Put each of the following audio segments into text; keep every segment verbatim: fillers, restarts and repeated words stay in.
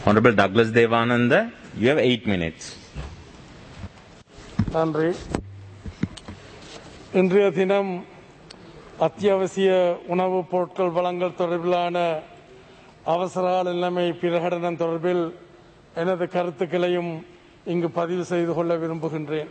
Honorable Douglas Devananda, you have eight minutes. நன்றி. இன்றைய தினம் அத்தியாவசிய உணவுப் பொருட்கள் வழங்கல் தொடர்பிலான அவசரகால நிலைமை பிரகடனம் தொடர்பில் எனது கருத்துக்களையும் இங்கு பதிவு செய்து கொள்ள விரும்புகின்றேன்.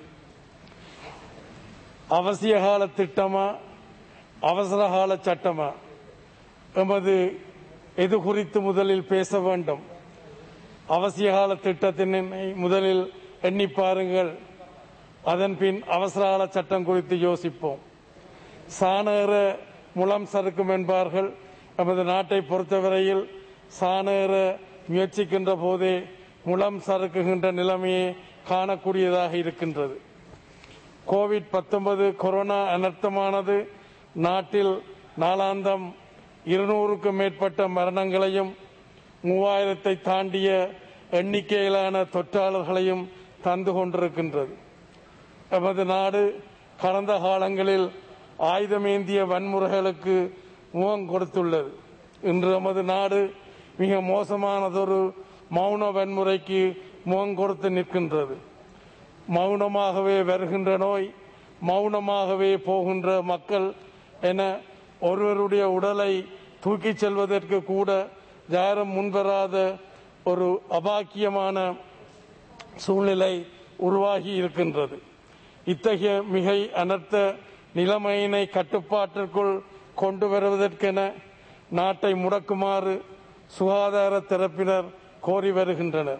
அவசியகால திட்டமா அவசரகால சட்டமா எமது எது குறித்து முதலில் பேச வேண்டும்? அவசியகால திட்டத்தினை முதலில் எண்ணி பாருங்கள். அதன் பின் அவசரகால சட்டம் குறித்து யோசிப்போம். சாணேற முளம் சறுக்கும் என்பார்கள். நமது நாட்டை பொறுத்தவரையில் சாணேற முயற்சிக்கின்ற போதே முளம் சறுக்குகின்ற நிலைமையை காணக்கூடியதாக இருக்கின்றது. கோவிட் பத்தொன்பது கொரோனா அனர்த்தமானது நாட்டில் நாளாந்தம் இருநூறுக்கும் மேற்பட்ட மரணங்களையும் மூவாயிரத்தை தாண்டிய எண்ணிக்கையிலான தொற்றாளர்களையும் தந்து கொண்டிருக்கின்றது. நமது நாடு கடந்த காலங்களில் ஆயுதமேந்திய வன்முறைகளுக்கு முகம் கொடுத்துள்ளது. இன்று நமது நாடு மிக மோசமானதொரு மௌன வன்முறைக்கு முகம் கொடுத்து நிற்கின்றது. மௌனமாகவே வருகின்ற நோய், மௌனமாகவே போகின்ற மக்கள் என ஒருவருடைய உடலை தூக்கிச் செல்வதற்கு கூட யாரும் முன்வராத ஒரு அபாக்கியமான சூழ்நிலை உருவாகி இருக்கின்றது. இத்தகைய மிகை அனர்த்த நிலைமையினை கட்டுப்பாட்டிற்குள் கொண்டு வருவதற்கென நாட்டை முடக்குமாறு சுகாதார தரப்பினர் கோரி வருகின்றனர்.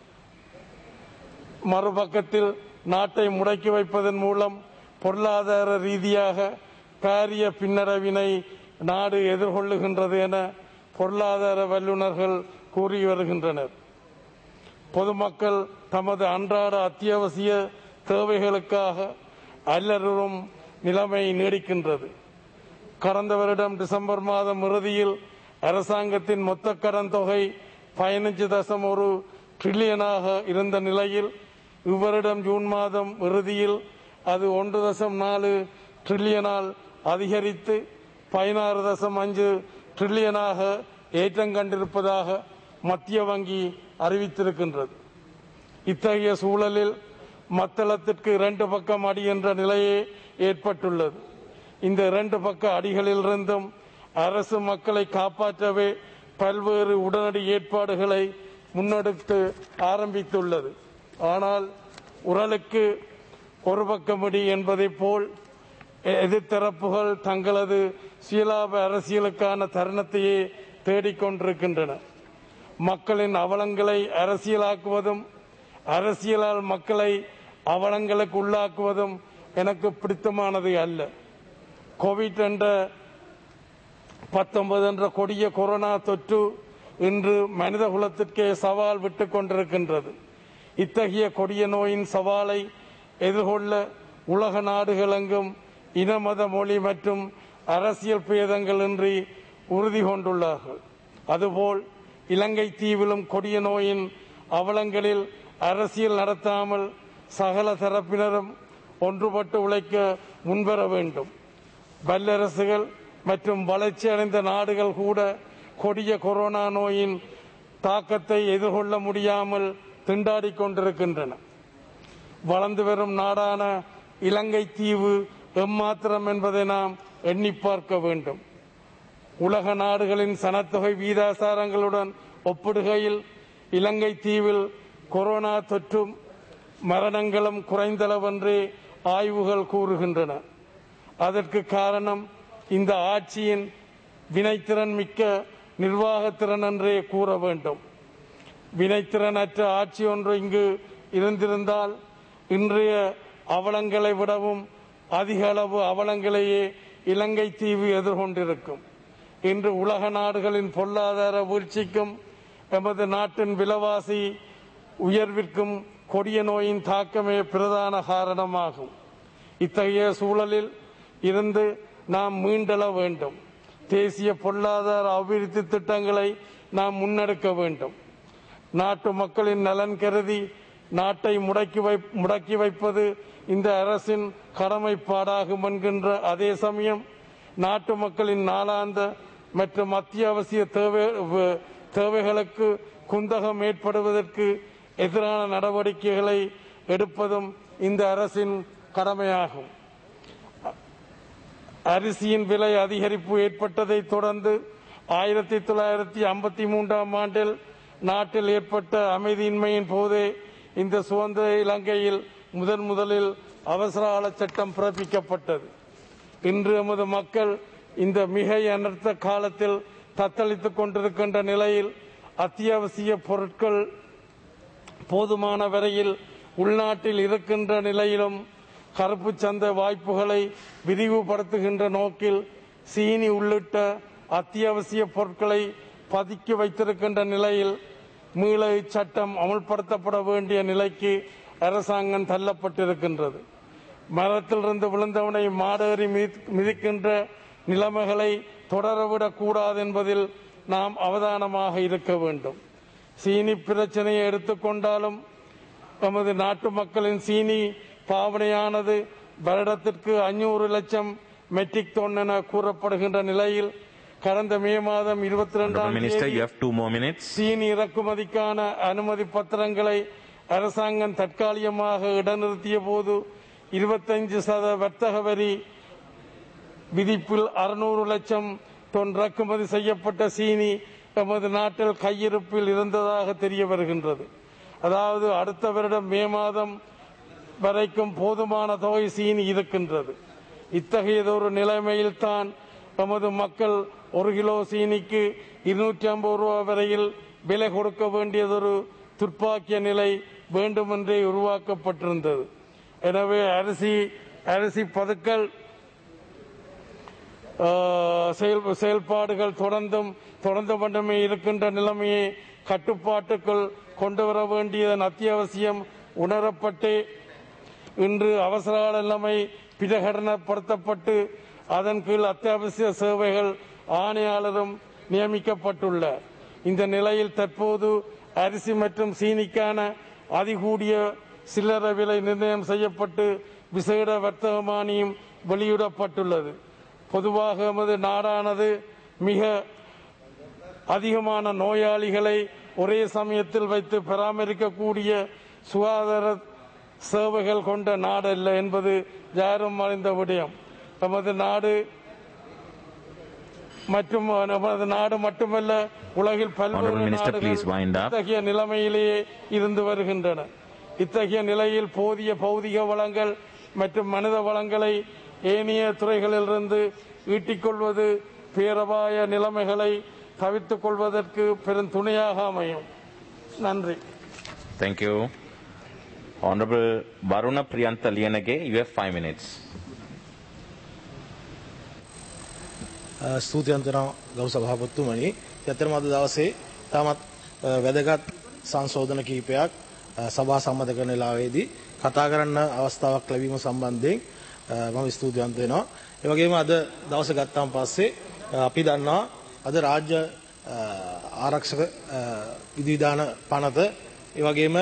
மறுபக்கத்தில் நாட்டை முடக்கி வைப்பதன் மூலம் பொருளாதார ரீதியாக பாரிய பின்னடைவினை நாடு எதிர்கொள்ளுகின்றது என பொருளாதார வல்லுநர்கள் கூறி வருகின்றனர். பொதுமக்கள் தமது அன்றாட அத்தியாவசிய தேவைகளுக்காக அல்லறும் நிலைமை நீடிக்கின்றது. கடந்த வருடம் டிசம்பர் மாதம் இறுதியில் அரசாங்கத்தின் மொத்த கடன் தொகை பதினைஞ்சு தசம் ஒரு டிரில்லியனாக இருந்த நிலையில் இவ்வருடம் ஜூன் மாதம் இறுதியில் அது ஒன்று தசம் நாலு டிரில்லியனால் அதிகரித்து பதினாறு தசம் அஞ்சு டிரில்லியனாக ஏற்றம் கண்டிருப்பதாக மத்திய வங்கி அறிவித்திருக்கின்றது. இத்தகைய சூழலில் மத்தளத்திற்கு இரண்டு பக்கம் அடி என்ற நிலையே ஏற்பட்டுள்ளது. இந்த இரண்டு பக்க அடிகளிலிருந்தும் அரசு மக்களை காப்பாற்றவே பல்வேறு உடனடி ஏற்பாடுகளை முன்னெடுத்து ஆரம்பித்துள்ளது. ஆனால் உரலுக்கு ஒரு பக்கமடி என்பதை போல் எதிர்த்தரப்புகள் தங்களது சுயலாப அரசியலுக்கான தருணத்தையே தேடிக்கொண்டிருக்கின்றன. மக்களின் அவலங்களை அரசியலாக்குவதும் அரசியலால் மக்களை அவலங்களுக்கு உள்ளாக்குவதும் எனக்கு பிடித்தமானது அல்ல. கோவிட் என்ற பத்தொன்பது என்ற கொடிய கொரோனா தொற்று இன்று மனித குலத்திற்கே சவால் விட்டுக் கொண்டிருக்கின்றது. இத்தகைய கொடிய நோயின் சவாலை எதிர்கொள்ள உலக நாடுகளெங்கும் இன மத மொழி மற்றும் அரசியல் பேதங்களின்றி உறுதி கொண்டுள்ளார்கள். அதுபோல் இலங்கை தீவிலும் கொடிய நோயின் அவலங்களில் அரசியல் நடத்தாமல் சகல தரப்பினரும் ஒன்றுபட்டு உழைக்க முன்வர வேண்டும். வல்லரசுகள் மற்றும் வளர்ச்சி அடைந்த நாடுகள் கூட கொடிய கொரோனா நோயின் தாக்கத்தை எதிர்கொள்ள முடியாமல் திண்டாடிக் கொண்டிருக்கின்றன. வளர்ந்து வரும் நாடான இலங்கை தீவு எம்மாத்திரம் என்பதை நாம் எண்ணி பார்க்க வேண்டும். உலக நாடுகளின் சனத்தொகை வீதாசாரங்களுடன் ஒப்பிடுகையில் இலங்கை தீவில் கொரோனா தொற்றும் மரணங்களும் குறைந்தளவென்றே ஆய்வுகள் கூறுகின்றன. அதற்கு காரணம் இந்த ஆட்சியின் வினைத்திறன் மிக்க நிர்வாகத்திறன் என்றே கூற வேண்டும். வினைத்திறனற்ற ஆட்சி ஒன்று இங்கு இருந்திருந்தால் இன்றைய அவலங்களை விடவும் அதிக அளவு அவலங்களையே இலங்கை தீவு எதிர்கொண்டிருக்கும். இன்று உலக நாடுகளின் பொருளாதார வீழ்ச்சிக்கும் எமது நாட்டின் விலைவாசி உயர்விற்கும் கொடிய நோயின் தாக்கமே பிரதான காரணமாகும். இத்தகைய சூழலில் இருந்து நாம் மீண்டெழ வேண்டும். தேசிய பொருளாதார அபிவிருத்தி திட்டங்களை நாம் முன்னெடுக்க வேண்டும். நாட்டு மக்களின் நலன் கருதி நாட்டை முடக்கி வை முடக்கி வைப்பது இந்த அரசின் கடமைப்பாடாகும் என்கின்ற அதே சமயம் நாட்டு மக்களின் நாளாந்த மற்றும் அத்தியாவசிய தேவை தேவைகளுக்கு குந்தகம் ஏற்படுவதற்கு எதிரான நடவடிக்கைகளை எடுப்பதும் இந்த அரசின் கடமையாகும். அரிசியின் விலை அதிகரிப்பு ஏற்பட்டதை தொடர்ந்து ஆயிரத்தி தொள்ளாயிரத்தி ஐம்பத்தி மூன்றாம் ஆண்டில் நாட்டில் ஏற்பட்ட அமைதியின்மையின் போதே இந்த சுதந்திர இலங்கையில் முதன் முதலில் அவசர கால சட்டம் பிறப்பிக்கப்பட்டது. இன்று எமது மக்கள் இந்த மிக அனர்த்த காலத்தில் தத்தளித்துக் கொண்டிருக்கின்ற நிலையில் அத்தியாவசிய பொருட்கள் போதுமான வரையில் உள்நாட்டில் இருக்கின்ற நிலையிலும் கருப்பு சந்தை வாய்ப்புகளை விரிவுபடுத்துகின்ற நோக்கில் சீனி உள்ளிட்ட அத்தியாவசிய பொருட்களை பதுக்கி வைத்திருக்கின்ற நிலையில் மீள இச்சட்டம் அமுல்படுத்தப்பட வேண்டிய நிலைக்கு அரசாங்கம் தள்ளப்பட்டிருக்கின்றது. மரத்திலிருந்து விழுந்தவனை மாடேறி மிதிக்கின்ற நிலைமைகளை தொடரவிடக் கூடாது என்பதில் நாம் அவதானமாக இருக்க வேண்டும். சீனி பிரச்சனையை எடுத்துக்கொண்டாலும் நமது நாட்டு மக்களின் சீனி பாவனையானது வருடத்திற்கு ஐநூறு லட்சம் மெட்ரிக் டன் என கூறப்படுகின்ற நிலையில் கடந்த மே மாதம் இருபத்தி இரண்டாம் தேதி சீனி இறக்குமதிக்கான அனுமதி பத்திரங்களை அரசாங்கம் தற்காலிகமாக இடைநிறுத்திய போது இருபத்தைந்து சத வர்த்தக வரி விதிப்பில் அறுநூறு லட்சம் டன் இறக்குமதி செய்யப்பட்ட சீனி நமது நாட்டில் கையிருப்பில் இருந்ததாக தெரிய வருகின்றது. அதாவது அடுத்த வருடம் மே மாதம் வரைக்கும் போதுமான தொகை சீனி இருக்கின்றது. இத்தகையதொரு நிலைமையில் தான் நமது மக்கள் ஒரு கிலோ சீனிக்கு இருநூற்றி ஐம்பது ரூபாய் வரையில் விலை கொடுக்க வேண்டியதொரு துர்ப்பாக்கிய நிலை வேண்டுமென்றே உருவாக்கப்பட்டிருந்தது. எனவே அரிசி அரிசி பதுக்கல் செயல்பாடுகள் தொடர்ந்தும் தொடர்ந்து மட்டுமே இருக்கின்ற நிலைமையை கட்டுப்பாட்டுக்குள் கொண்டு வர வேண்டியதன் அத்தியாவசியம் உணரப்பட்டு இன்று அவசர நிலைமை பிரகடனப்படுத்தப்பட்டு அதன் கீழ் அத்தியாவசிய சேவைகள் ஆணையாளரும் நியமிக்கப்பட்டுள்ளார். இந்த நிலையில் தற்போது அரிசி மற்றும் சீனிக்கான அதிகூடிய சில்லறை விலை நிர்ணயம் செய்யப்பட்டு விசேட வர்த்தக மானியம் வெளியிடப்பட்டுள்ளது. பொதுவாக நமது நாடானது மிக அதிகமான நோயாளிகளை ஒரே சமயத்தில் வைத்து பராமரிக்கக்கூடிய சுகாதார சேவைகள் கொண்ட நாடல்ல என்பது யாரும் அறிந்த விடயம். நமது நாடு மற்றும் நமது நாடு மட்டுமல்ல உலகில் பல்வேறு நாடுகள் இத்தகைய நிலைமையிலேயே இருந்து வருகின்றன. இத்தகைய நிலையில் போதிய பௌதிக வளங்கள் மற்றும் மனித வளங்களை ஏனைய துறைகளிலிருந்து ஈட்டிக்கொள்வது பேரபாய நிலைமைகளை தவிர்த்துக் கொள்வதற்கு பெரும் துணையாக அமையும். நன்றி. Thank you. Honorable Varuna Priyantha Liyanage, you have five minutes. ස්තුතියන්තන ගෞරව සභාපතිතුමනි, ඇත්තටම අද දවසේ තාමත් වැදගත් සංශෝධන කිහිපයක් සභා සම්මත කරන වෙලාවේදී කතා කරන්න අවස්ථාවක් ලැබීම සම්බන්ධයෙන් මම ස්තුතිවන්ත වෙනවා. ඒ වගේම අද දවස ගත්තාන් පස්සේ අපි දන්නවා අද රාජ්‍ය ආරක්ෂක විධිවිධාන පනත ඒ වගේම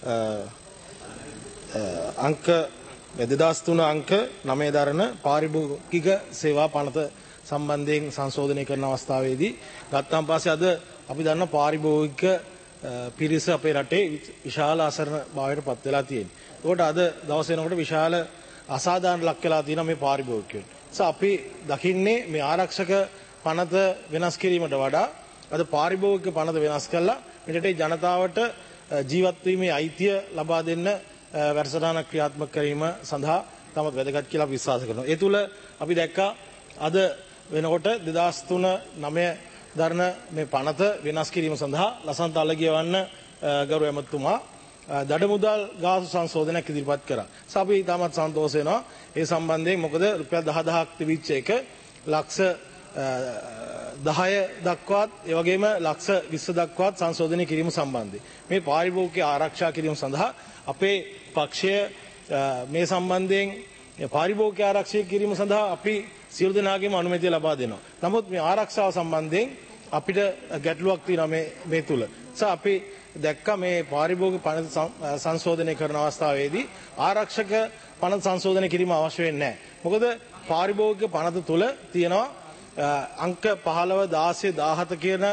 අංක දෙදහස් තුන අංක නවය දරන පාරිභෝගික සේවා පනත සම්බන්ධයෙන් සංශෝධනය කරන අවස්ථාවේදී ගත්තාන් පස්සේ අද අපි දන්න පාරිභෝගික පිරිස අපේ රටේ විශාල අසරණ භාවයට පත් වෙලා තියෙනවා. ඒකට අද දවස් වෙනකොට විශාල අසාධාරණ ලක් වෙලා තියෙනවා මේ පාරිභෝගිකයන්. නිසා අපි දකින්නේ මේ ආරක්ෂක පනත වෙනස් කිරීමට වඩා අද පාරිභෝගික පනත වෙනස් කළා මේ රටේ ජනතාවට ජීවත් වීමේ අයිතිය ලබා දෙන්න වැඩසටහනක් ක්‍රියාත්මක කිරීම සඳහා තමත් වැදගත් කියලා විශ්වාස කරනවා. ඒ තුල අපි දැක්කා අද වෙනකොට දෙදහස් තුන නවය දරන මේ පනත වෙනස් කිරීම සඳහා ලසන්ත අලගියවන්න ගෞරව ඇමතුමා දඩමුදල් ගාසු සංශෝධනයක් ඉදිරිපත් කරා. අපි තාමත් සන්තෝෂ වෙනවා ඒ සම්බන්ධයෙන්. මොකද රුපියල් දහ දහක් තිබිච්ච එක ලක්ෂ දහය දක්වාත් ඒ වගේම ලක්ෂ විස්ස දක්වාත් සංශෝධනය කිරීම සම්බන්ධයෙන් මේ පාරිභෝගික ආරක්ෂා කිරීම සඳහා අපේ පක්ෂය මේ සම්බන්ධයෙන් පාරිභෝගික ආරක්ෂා කිරීම සඳහා අපි සියලු දෙනාගේම අනුමැතිය ලබා දෙනවා. නමුත් මේ ආරක්ෂාව සම්බන්ධයෙන් අපිට ගැටලුවක් තියෙනවා මේ මේ තුල. නිසා අපි දැක්කා මේ පාරිභෝගික පනත සංශෝධනය කරන අවස්ථාවේදී ආරක්ෂක පනත සංශෝධනය කිරීම අවශ්‍ය වෙන්නේ නැහැ. මොකද පාරිභෝගික පනත තුල තියෙනවා අංක පහළව දාසය දාහත කියන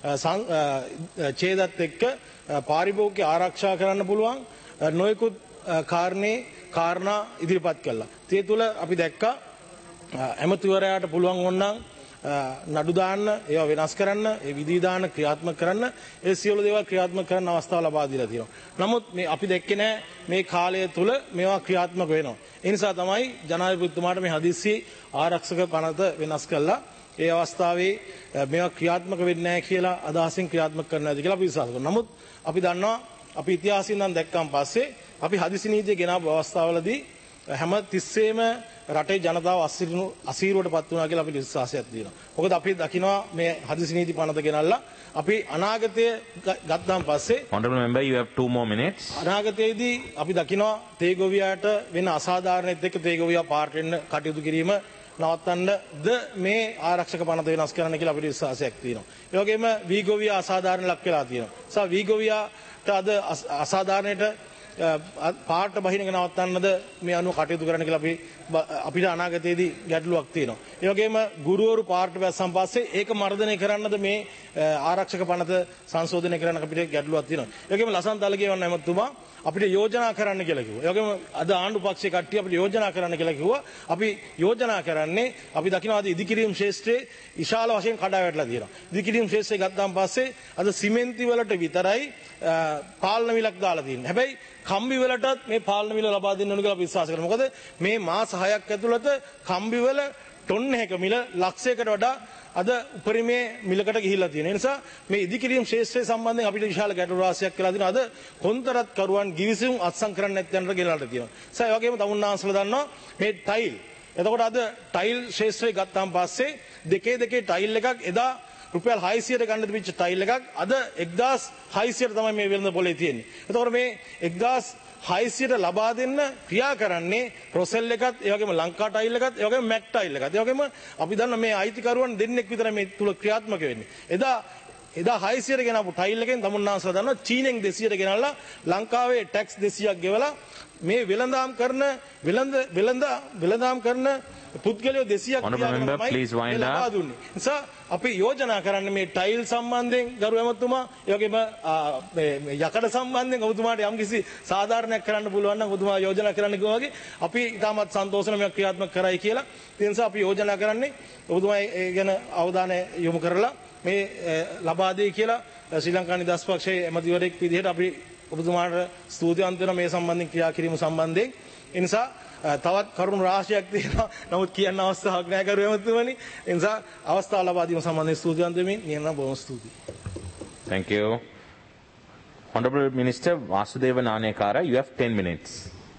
ඡේදත් එක්ක පාරිභෝගික ආරක්ෂා කරන්න පුළුවන් නොයෙකුත් කාරණේ කාරණා ඉදිරිපත් කළා. ඒ තුළ අපි දැක්කා ඇමතිවරයාට පුළුවන් වුණා නඩු දාන්න, ඒවා වෙනස් කරන්න, ඒ විධි විධාන ක්‍රියාත්මක කරන්න, ඒ සියලු දේවල් ක්‍රියාත්මක කරන්න අවස්ථාව ලබා දීලා තියෙනවා. නමුත් මේ අපි දැක්කේ නැහැ මේ කාලය තුල මේවා ක්‍රියාත්මක වෙනවා. ඒ නිසා තමයි ජනාධිපතිතුමාට මේ හදිස්සි ආරක්ෂක පනත වෙනස් කළා. ඒ අවස්ථාවේ මේවා ක්‍රියාත්මක වෙන්නේ නැහැ කියලා අදහසින් ක්‍රියාත්මක කරන්න ඇති කියලා අපි විශ්වාස කරනවා. නමුත් අපි දන්නවා අපි ඉතිහාසයෙන් නම් දැක්කන් පස්සේ අපි හදිසි නීතිය ගෙනාවු අවස්ථාවවලදී හැම තිස්සෙම රටේ ජනතාව අසීරුවට පත් වුණා කියලා අපිට විශ්වාසයක් තියෙනවා. මොකද අපි දකිනවා මේ හදිසි නීති පනත ගෙනල්ලා අපි අනාගතය ගත්තාන් පස්සේ Honorable member you have two more minutes. අනාගතයේදී අපි දකිනවා තේගොවියාට වෙන අසාධාරණෙත් එක්ක තේගොවියා පාර්ට වෙන්න කටයුතු කිරීම නවත්තන්නද මේ ආරක්ෂක පනත වෙනස් කරන්න කියලා අපිට විශ්වාසයක් තියෙනවා. ඒ වගේම වීගොවියා අසාධාරණ ලක් වෙලා තියෙනවා. සා වීගොවියාට අද අසාධාරණයට පාට බහින එක නවත්තන්නද මේ අනුව කටයුතු කරන්න කියලා අපි අපිට අනාගතයේදී ගැටලුවක් තියෙනවා. ඒ වගේම ගුරුවරු පාට බැස්සන් පස්සේ ඒක මර්ධනය කරන්නද මේ ආරක්ෂක පනත සංශෝධනය කරන්න අපිට ගැටලුවක් තියෙනවා. ඒ වගේම ලසන්ත අලගේවන්න ඇමතුමා අපිට යෝජනා කරන්න කියලා කිව්වා. ඒ වගේම අද ආණ්ඩු පක්ෂයේ කට්ටිය අපිට යෝජනා කරන්න කියලා කිව්වා. අපි යෝජනා කරන්නේ අපි දකිනවා අද ඉදිකිරීම් ශේෂ්ත්‍රයේ විශාල වශයෙන් කඩා වැටලා තියෙනවා. ඉදිකිරීම් ශේෂ්ත්‍රය ගත්තාන් පස්සේ අද සිමෙන්ති වලට විතරයි පාලන මිලක් දාලා තියෙන්නේ. හැබැයි කම්බි වලටත් මේ පාලන මිල ලබා දෙන්න ඕන කියලා අපි විශ්වාස කරනවා. මොකද මේ මාස හයක් ඇතුළත කම්බි වල ටොන් එකක මිල ලක්ෂයකට වඩා අද උපරිමේ මිලකට ගිහිල්ලා තියෙන නිසා මේ ඉදිකිරීම් ශේෂ්ත්‍රය සම්බන්ධයෙන් අපිට විශාල ගැටලු රාශියක් කියලා දෙනවා. අද කොන්තරත් කරුවන් ගිවිසුම් අත්සන් කරන්න නැත්නම් ගෙනල්ලා තියෙනවා. ඒ වගේම තමුන්නාන්සලා දන්නවා මේ ටයිල්. එතකොට අද ටයිල් ශේෂ්ත්‍රය ගත්තාන් පස්සේ දෙකේ දෙකේ ටයිල් එකක් එදා රුපියල් හයසියයට ගන්න තිබිච්ච ටයිල් එකක් අද එක්දාස් හයසියයට තමයි මේ වෙළඳ පොලේ තියෙන්නේ. එතකොට මේ එක්දාස් හයසියයට ලබා දෙන්න ක්‍රියා කරන්නේ රොසෙල් එකත්, ඒ වගේම ලංකා ටයිල් එකත්, ඒ වගේම මැක් ටයිල් එකත්. ඒ වගේම අපි දන්න මේ අයිතිකරුවන් දෙන්නෙක් විතර මේ තුල ක්‍රියාත්මක වෙන්නේ. එදා එදා හයසියයට ගෙනාවු ටයිල් එකෙන් තමුන්නාන්සලා දන්නවා චීනෙන් දෙසියයට ගෙනල්ලා ලංකාවේ ටැක්ස් දෙසියක් ගෙවලා මේ වෙළඳාම් කරන වෙළඳ වෙළඳ වෙළඳාම් කරන පුද්ගලයෝ දෙසියක් ලබා දුන්නේ. නිසා අපි යෝජනා කරන්නේ මේ ටයිල් සම්බන්ධයෙන් ගරු ඇමතුමා, ඒ වගේම යකඩ සම්බන්ධයෙන් ඔබතුමාට යම්කිසි සාධාරණයක් කරන්න පුළුවන් නම් ඔබතුමා යෝජනා කරන්න කිව්වා වගේ අපි ඉතාමත් සන්තෝෂන මේක ක්‍රියාත්මක කරයි කියලා. ඒ නිසා අපි යෝජනා කරන්නේ ඔබතුමා ඒ ගැන අවධානය යොමු කරලා මේ ලබා දෙයි කියලා ශ්‍රී ලංකා නිදහස් පක්ෂයේ ඇමතිවරයෙක් විදිහට අපි ඔබතුමාට ස්තුතිවන්ත වෙනවා මේ සම්බන්ධයෙන් ක්‍රියා කිරීම සම්බන්ධයෙන්. ඒ නිසා තවත් කරුණු රාශියක් තියෙනවා. නමුත් කියන්න අවස්ථාවක් නැහැ කරු එමතුමනි. ඒ නිසා අවස්ථාව ලබා දීම සම්බන්ධයෙන් ස්තුතිවන්ත වෙමින් නියම බොහොම ස්තුතියි. Thank you. Honorable Minister Vasudeva Nanayakara, you have ten minutes.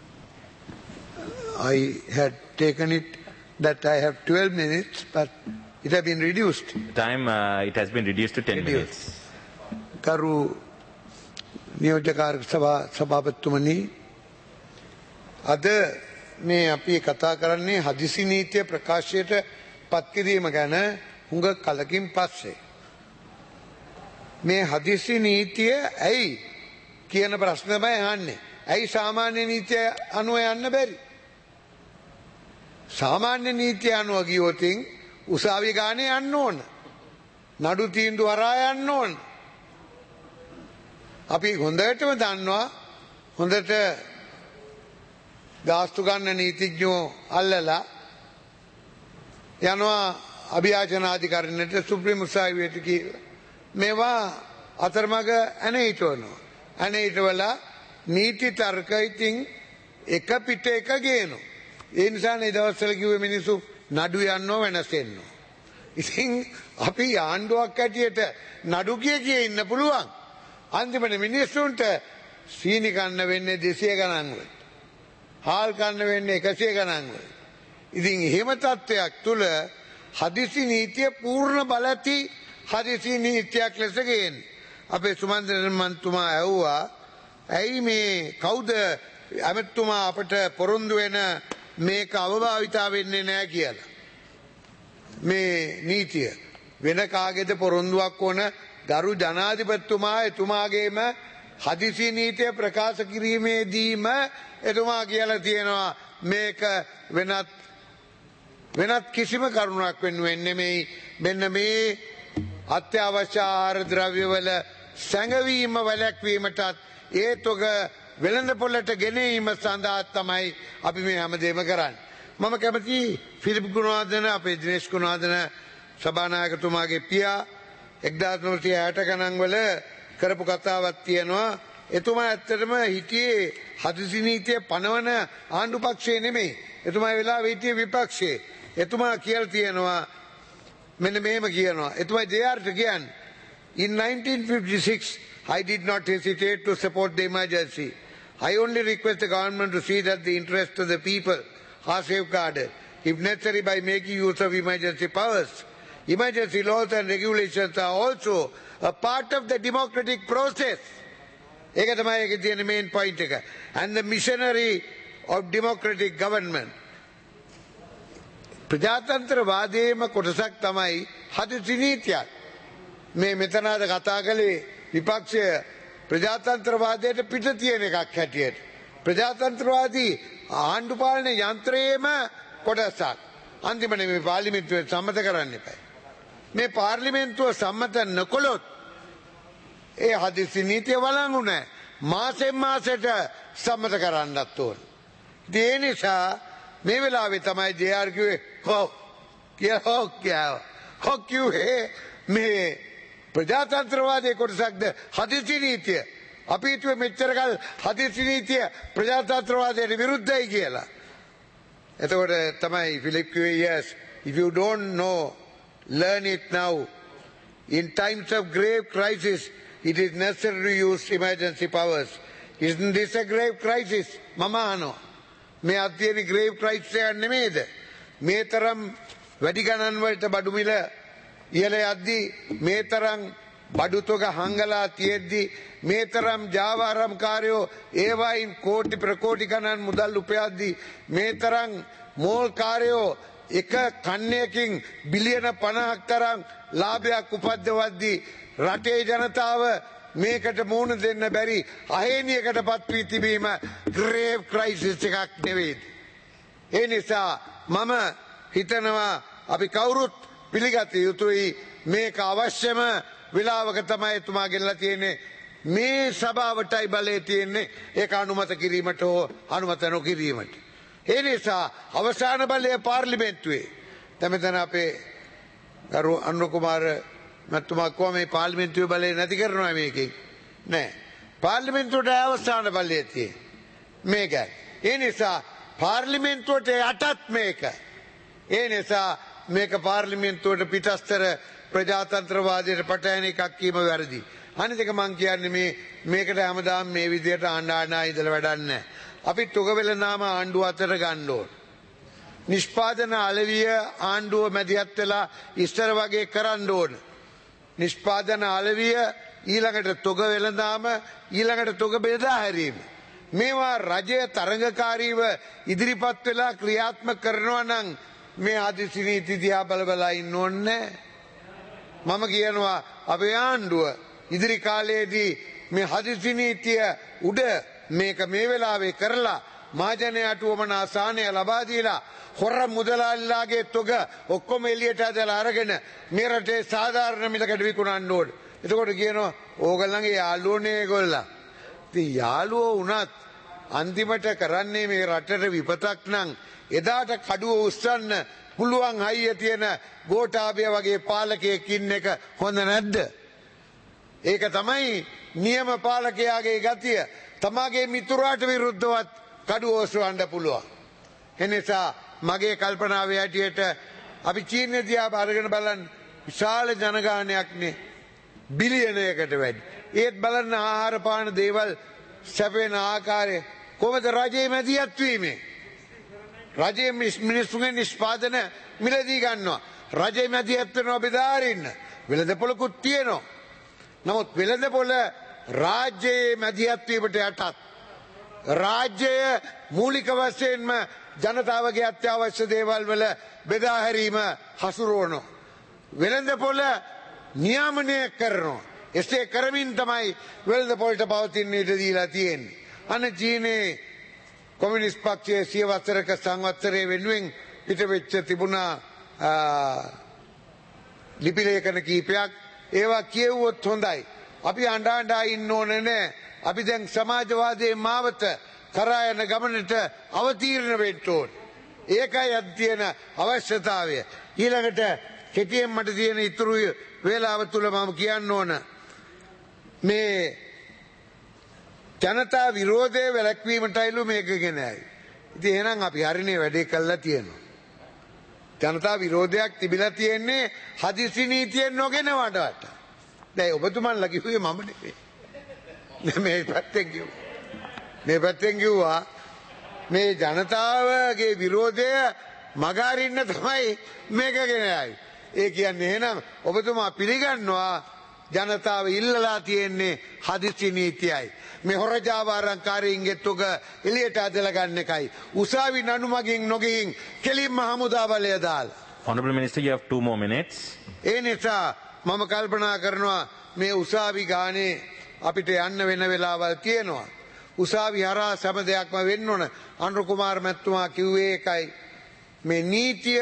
I had taken it that I have twelve minutes, but it has been reduced. Time uh, it has been reduced to ten minutes. Karu නියෝජකාරක සභා සභාපතිතුමනි, අද මේ අපි කතා කරන්නේ හදිසි නීතිය ප්‍රකාශයට පත් කිරීම ගැන හුඟ කලකින් පස්සේ. මේ හදිසි නීතිය ඇයි කියන ප්‍රශ්න තමයි අහන්නේ. ඇයි සාමාන්‍ය නීතිය අනුව යන්න බැරි? සාමාන්‍ය නීතිය අනුව ගියොත් උසාවි ගානේ යන්න ඕන. නඩු තීන්දුව හරහා යන්න ඕන. අපි හොඳටම දන්නවා හොඳට ගාස්තු ගන්න නීතිඥයෝ අල්ලලා යනවා අභියාචනාධිකරණයට, සුප්‍රීම උසාවියට කියලා. මේවා අතරමඟ ඇනහිටවනවා. ඇනහිටවලා නීති තර්ක ඉතින් එක පිට එක ගේනවා. ඒ නිසා මේ දවස්වල කිව්වේ මිනිස්සු නඩු යන්නෝ වෙනස් වෙන්නෝ. ඉතින් අපි ආණ්ඩුවක් ඇටියට නඩු කිය කිය ඉන්න පුළුවන්. අන්තිමට මිනිස්සුන්ට සීනි කන්න වෙන්නේ දෙසිය ගණන් වල. හාල් කන්න වෙන්නේ එකසිය ගණන් වල. ඉතින් එහෙම තත්ත්වයක් තුල හදිසි නීතිය පූර්ණ බලති හදිසි නීතියක් ලෙස ගේන්නේ. අපේ සුමන්ද්‍රන් මන්තුමා ඇහුවා ඇයි මේ කවුද ඇමතුමා අපට පොරොන්දු වෙන මේක අවභාවිතා වෙන්නේ නැහැ කියලා. මේ නීතිය වෙන කාගේද පොරොන්දුවක් ඕන? ගරු ජනාධිපතිතුමා එතුමාගේම හදිසි නීතිය ප්‍රකාශ කිරීමේදීම එතුමා කියලා තියෙනවා මේක වෙනත් වෙනත් කිසිම කරුණක් වෙනුවෙන් නෙමෙයි, මෙන්න මේ අත්‍යවශ්‍ය ආහාර ද්‍රව්‍යවල සැඟවීම වැළැක්වීමටත් ඒ තොග වෙළඳපොළට ගෙනීම සඳහා තමයි අපි මේ හැමදේම කරන්නේ. මම කැමති ෆිලිප් ගුණවර්ධන අපේ දිනේෂ් ගුණවර්ධන සභානායකතුමාගේ පියා එක්දාස් නවසිය හැට ගණන් වල කරපු කතාවක් තියෙනවා. එතුමා ඇත්තටම හිටියේ හදිසි නීතිය පනවන ආණ්ඩු පක්ෂයේ නෙමෙයි. එතුමා ඒ වෙලාවේ හිටියේ විපක්ෂයේ. එතුමා කියලා තියෙනවා මෙන්න මෙහෙම කියනවා. එතුමා ජේ.ආර්.ට කියන්නේ in nineteen fifty-six I did not hesitate to support the emergency. I only request the government to see that the interests of the people are safeguarded, if necessary by making use of emergency powers. Emergency laws and regulations are also a part of the democratic process. ඒක තමයි ඒකේ තියෙන main point එක. And the missionary of democratic government. ප්‍රජාතන්ත්‍රවාදයේම කොටසක් තමයි හදිසි නීතිය. මේ මෙතන අද කතා කළේ විපක්ෂය ප්‍රජාතන්ත්‍රවාදයට පිට තියෙන එකක් හැටියට. ප්‍රජාතන්ත්‍රවාදී ආණ්ඩු පාලන යන්ත්‍රයේම කොටසක්. අන්තිමට මේ පාර්ලිමේන්තුවේ සම්මත කරන්න එපා. මේ පාර්ලිමේන්තුව සම්මත නොකළොත් ඒ හදිසි නීතිය වළංගු නැහැ. මාසෙන් මාසෙට සම්මත කරන්නත් ඕන. ඒ නිසා මේ වෙලාවේ තමයි ජේ.ආර්. කිව්වේ හො කියෝ කියෝ හො කිව්වේ මේ ප්‍රජාතන්ත්‍රවාදයේ කොටසක්ද හදිසි නීතිය. අපි හිතුවේ මෙච්චර කල් හදිසි නීතිය ප්‍රජාතන්ත්‍රවාදයට විරුද්ධයි කියලා. එතකොට තමයි ෆිලිප් කිව්වේ yes, if you don't know, learn it now. In times of grave crisis, it is necessary to use emergency powers. Isn't this a grave crisis? මම අහනවා. මේ අධ්‍යයන grave crisis එකක් නෙමෙයිද? මේ තරම් වැඩි ගණන් වලට බඩු මිල ඉහළ යද්දී, මේ තරම් බඩු තොග හංගලා තියෙද්දී, මේ තරම් ජාවාරම්කාරයෝ ඒවයින් කෝටි ප්‍රකෝටි ගණන් මුදල් උපයද්දී, මේ තරම් මෝල්කාරයෝ එක කන්නයකින් බිලියන පනහක් තරම් ලාභයක් උපද්දවද්දී රටේ ජනතාව මේකට මුහුණ දෙන්න බැරි අහේනියකට පත් වී තිබීම grave crisis එකක් නෙවෙයි. ඒ නිසා මම හිතනවා අපි කවුරුත් පිළිගත යුතුයි මේක අවශ්‍යම වෙලාවක තමයි එතුමා ගෙනලා තියෙන්නේ. මේ සභාවටයි බලය තියෙන්නේ ඒක අනුමත කිරීමට හෝ අනුමත නොකිරීමට. ඒ නිසා අවසාන බලය පාර්ලිමේන්තුවේ. දැන් මෙතන අපේ ගරු අනුර කුමාර මැතිතුමා කොහොම මේ පාර්ලිමේන්තුවේ බලය නැති කරනවා මේකෙන් නෑ. පාර්ලිමේන්තුවට අවසාන බලය තියෙන්නේ මේකයි. ඒ නිසා පාර්ලිමේන්තුවට යටත් මේක. ඒ නිසා මේක පාර්ලිමේන්තුවට පිටස්තර ප්‍රජාතන්ත්‍රවාදයට පටහැන එකක් කීම වැරදි. අනිත් එක මං කියන්නේ මේ මේකට හැමදාම මේ විදියට ආණ්ඩානා ඉදලා වැඩක් නැහැ. අපි තොග වෙළඳාම ආණ්ඩුව අතර ගන්න ඕන. නිෂ්පාදන අලවිය ආණ්ඩුව මැදිහත් වෙලා ඉස්සර වගේ කරන්න ඕන. නිෂ්පාදන අලවිය ඊළඟට තොග වෙළඳාම ඊළඟට තොග බෙදා හැරීම. මේවා රජය තරඟකාරීව ඉදිරිපත් වෙලා ක්‍රියාත්මක කරනවා නම් මේ හදිසි නීති දිහා බල බලා ඉන්න ඕනේ. මම කියනවා අපේ ආණ්ඩුව ඉදිරි කාලයේදී මේ හදිසි නීතිය උඩ මේක මේ වෙලාවේ කරලා මහජනයාට වමනා සාහනය ලබා දීලා හොර මුදලාලිලාගේ තොග ඔක්කොම එළියට ඇදලා අරගෙන මේ රටේ සාධාරණ මිලකට විකුණන්න ඕන. එතකොට කියනවා ඕගොල්ලන්ගේ යාළුවෝනේ ඒගොල්ලන්. ඉතින් යාළුවෝ වුණත් අන්තිමට කරන්නේ මේ රටට විපතක් නම් එදාට කඩුව උස්සන්න පුළුවන් හයිය තියෙන ගෝඨාභය වගේ පාලකයෙක් ඉන්න එක හොඳ නැද්ද? ඒක තමයි නියම පාලකයාගේ ගතිය. තමාගේ මිතුරාට විරුද්ධවත් කඩුව ඔසවන්න පුළුවන්. එනිසා මගේ කල්පනාවේ හැටියට අපි චීනය දිහා අරගෙන බලන්න විශාල ජනගහනයක්නේ බිලියනයකට වැඩි. ඒත් බලන්න ආහාර පාන දේවල් සැපෙන ආකාරය කොහොමද රජයේ මැදිහත් වීමේ රජයේ මිනිස්සුන්ගේ නිෂ්පාදන මිලදී ගන්නවා. රජයේ මැදිහත් වෙනවා බෙදාරින්න. වෙළඳපොළකුත් තියෙනවා. නමුත් වෙළඳපොළ රාජ්‍යයේ මැදිහත් වීමට යටත් රාජ්‍යය මූලික වශයෙන්ම ජනතාවගේ අත්‍යවශ්‍ය දේවල් වල බෙදා හැරීම හසුරුවනවා. වෙළඳපොළ නියාමනය කරනවා. එසේ කරමින් තමයි වෙළඳපොළට පවතින ඉඩ දීලා තියෙන්නේ. අන්න චීනයේ කොමියුනිස්ට් පක්ෂයේ සිය වසරක සංවත්සරය වෙනුවෙන් පිටවෙච්ච තිබුණා ලිපි ලේඛන කීපයක්. ඒවා කියවුවොත් හොඳයි. අපි අඬ අඬා ඉන්න ඕනේ නෑ. අපි දැන් සමාජවාදයේ මාවත කරා යන ගමනට අවතීර්ණ වෙන්න ඕනේ. ඒකයි අද තියෙන අවශ්‍යතාවය. ඊළඟට කෙටියෙන් මට තියෙන ඉතුරු වේලාව තුල මම කියන්න ඕන මේ ජනතා විරෝධය වැළැක්වීමටයිලු මේක ගෙනයි. ඉතින් එහෙනම් අපි හරිනේ වැඩේ කළා තියෙනවා. ජනතා විරෝධයක් තිබිලා තියෙන්නේ හදිසි නීතියෙන් නොගෙන වඩාට. දැන් ඔබතුමන්ලා කිව්වේ මම නෙවෙයි. මේ පැත්තෙන් කිව්වා. මේ පැත්තෙන් කිව්වා මේ ජනතාවගේ විරෝධය මගහරින්න තමයි මේක ගෙනයි. ඒ කියන්නේ එහෙනම් ඔබතුමා පිළිගන්නවා ජනතාව ඉල්ලලා තියෙන්නේ හදිසි නීතියයි. මේ හොරජාවාරංකාරයින්ගේ තුක එළියට ඇදලා ගන්න එකයි. උසාවි නඩු මගින් නොගින් කෙලින්ම හමුදා බලය දාලා. Honorable Minister, you have two more minutes. ඒ නිසා මම කල්පනා කරනවා මේ උසාවි ගානේ අපිට යන්න වෙන වෙලාවල් තියෙනවා. උසාවි හරහා සම දෙයක්ම වෙන්න ඕන. අනුර කුමාර මැතිතුමා කිව්වේ ඒකයි. මේ නීතිය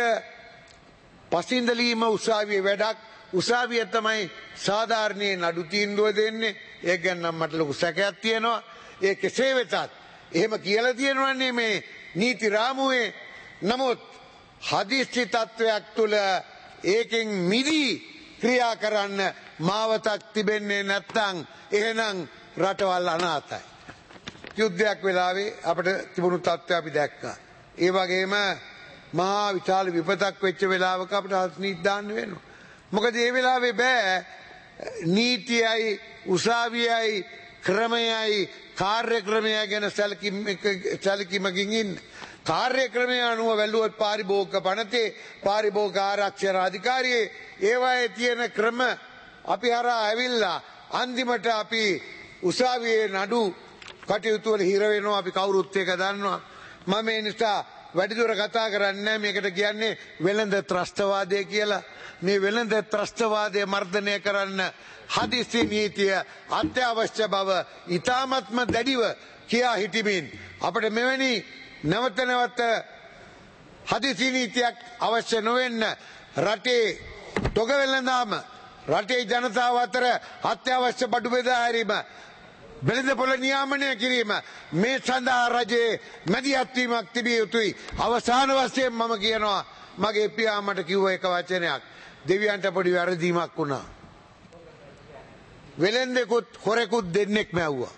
පසින්දලීම උසාවියේ වැඩක්. උසාවිය තමයි සාධාරණයේ නඩු තීන්දුව දෙන්නේ. ඒක ගැන නම් මට ලොකු සැකයක් තියෙනවා. ඒ කෙසේ වෙතත් එහෙම කියලා තියෙනවන්නේ මේ නීති රාමුවේ. නමුත් හදිස්සි තත්වයක් තුල ඒකෙන් මිදී ක්‍රියා කරන්න මාවතක් තිබෙන්නේ නැත්නම් එහෙනම් රටවල් අනාතයි. යුද්ධයක් වෙලාවේ අපිට තිබුණු තත්ත්වය අපි දැක්කා. ඒ වගේම මහා විශාල විපතක් වෙච්ච වෙලාවක අපිට නීති දාන්න වෙනවා. මොකද ඒ වෙලාවේ බෑ නීතියයි උසාවියයි ක්‍රමයයි කාර්යක්‍රමය ගැන සැලකීමකින් ඉන්න. කාර්යක්‍රමය අනුව වැළුවොත් පාරිභෝගික පනතේ පාරිභෝගික ආරක්ෂණ අධිකාරියේ ඒවායේ තියෙන ක්‍රම අපි හරහා ඇවිල්ලා අන්තිමට අපි උසාවියේ නඩු කටයුතු වල හිර වෙනවා. අපි කවුරුත් ඒක දන්නවා. මම ඒ නිසා වැඩිදුර කතා කරන්නේ මේකට කියන්නේ වෙළඳ ත්‍රස්තවාදය කියලා. මේ වෙළඳ ත්‍රස්තවාදය මර්ධනය කරන්න හදිසි නීතිය අත්‍යවශ්‍ය බව ඉතාමත්ම දැඩිව කියා හිටිමින් අපිට මෙවැනි නැවත නැවත හදිසි නීතියක් අවශ්‍ය නොවෙන්න රටේ තොග වෙළඳාම රටේ ජනතාව අතර අත්‍යවශ්‍ය බඩු බෙදා හැරීම වෙළඳපොළ නියාමනය කිරීම මේ සඳහා රජයේ මැදිහත් වීමක් තිබිය යුතුයි. අවසාන වශයෙන් මම කියනවා මගේ පියා මට කිව්ව එක වචනයක්. දෙවියන්ට පොඩි වැරදීමක් වුණා. වෙළෙන්දෙකුත් හොරෙකුත් දෙන්නෙක් මැව්වා.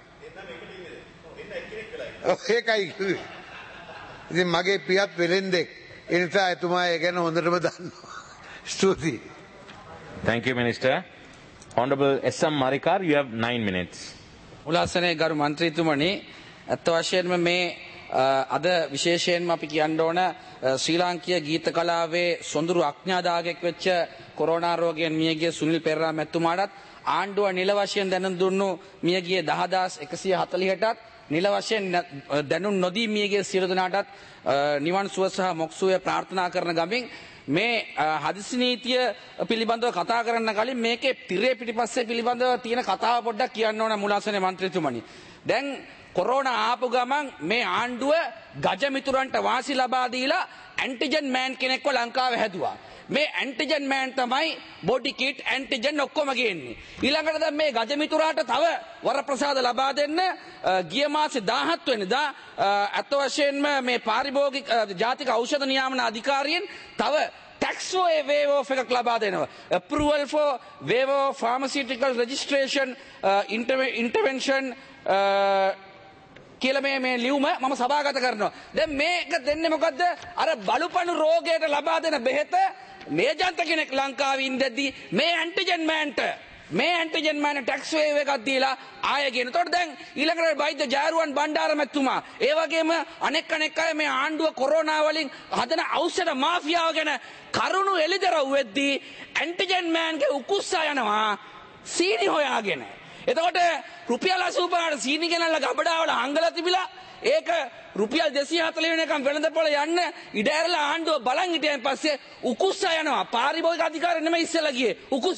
ඒකයි කිව්වේ. ඉතින් මගේ පියත් වෙළෙන්දෙක්. ඒ නිසා එතුමා ඒ ගැන හොඳටම දන්නවා. ස්තුතියි. Thank you, Minister. Honorable S M Marikar, you have nine minutes. උලාසනේ ගරු මන්ත්‍රීතුමනි, අත් වශයෙන්ම මේ අද විශේෂයෙන්ම අපි කියන්න ඕන ශ්‍රී ලාංකීය ගීත කලාවේ සොඳුරු අඥාදායකෙක් වෙච්ච කොරෝනා රෝගයෙන් මියගිය සුනිල් පෙරේරා මැතිතුමාටත් ආණ්ඩුව නිල වශයෙන් දැනුම් දුන්නු මියගිය දහ හදාස් එකසිය හතළිහටත් නිල වශයෙන් දැනුම් නොදී මියගිය සියලු දෙනාටත් නිවන් සුව සහ මොක්සුව ප්‍රාර්ථනා කරන ගමින් මේ හදිසි නීතිය පිළිබඳව කතා කරන්න කලින් මේකේ තිරේ පිටිපස්සේ පිළිබඳව තියෙන කතාව පොඩ්ඩක් කියන්න ඕන මුලාසනේ මන්ත්‍රීතුමනි. දැන් කොරෝනා ආපු ගමන් මේ ආණ්ඩුව ගජමිතුරන්ට වාසි ලබා දීලා ඇන්ටිජන් මෑන් කෙනෙක්ව ලංකාවේ හැදුවා. මේ ඇන්ටිජන් මෑන් තමයි බොඩි කිට් ඇන්ටිජන් ඔක්කොම ගේන්නේ. ඊළඟට දැන් මේ ගජමිතුරාට තව වරප්‍රසාද ලබා දෙන්න ගිය මාසේ දාහත් වෙනිදා අත් වශයෙන්ම මේ පාරිභෝගික ජාතික ඖෂධ නියාමන අධිකාරියෙන් තව tax for a waiver of එකක් ලබා දෙනවා. approval for waiver of pharmaceutical registration uh, interve intervention uh, කියලා මේ මේ ලියුම මම සභාගත කරනවා. දැන් මේක දෙන්නේ මොකද්ද? අර බලුපණු රෝගයට ලබා දෙන බෙහෙත මේ ජනත කෙනෙක් ලංකාවේ ඉඳද්දී මේ ඇන්ටිජන් මෑන්ට මේ ඇන්ටිජන් මෑන් ටැක්ස් වේව් එකක් දීලා ආයෙ ගෙන. ඒතකොට දැන් ඊළඟට වෛද්‍ය ජයරුවන් බණ්ඩාර මැතිතුමා ඒ වගේම අනෙක් අනෙක් අය මේ ආණ්ඩුව කොරෝනා වලින් හදන ඖෂධ මාෆියාව ගැන කරුණු එළිදරව් වෙද්දී ඇන්ටිජන් මෑන්ගේ උකුස්සා යනවා සීනි හොයාගෙන. එතකොට රුපියල් අසූ පහකට සීනි ගෙනල්ලා ගබඩාවල හංගලා තිබිලා ඒක රුපියල් දෙසිය හතළිහ වෙනකම් වෙළඳපොළ යන්න ඉඩ ඇරලා ආණ්ඩුව බලන් හිටියන් පස්සේ උකුස්සා යනවා. පාරිභෝගික අධිකාරිය නෙමෙයි ඉස්සෙල්ලා ගියේ උකුස්සා.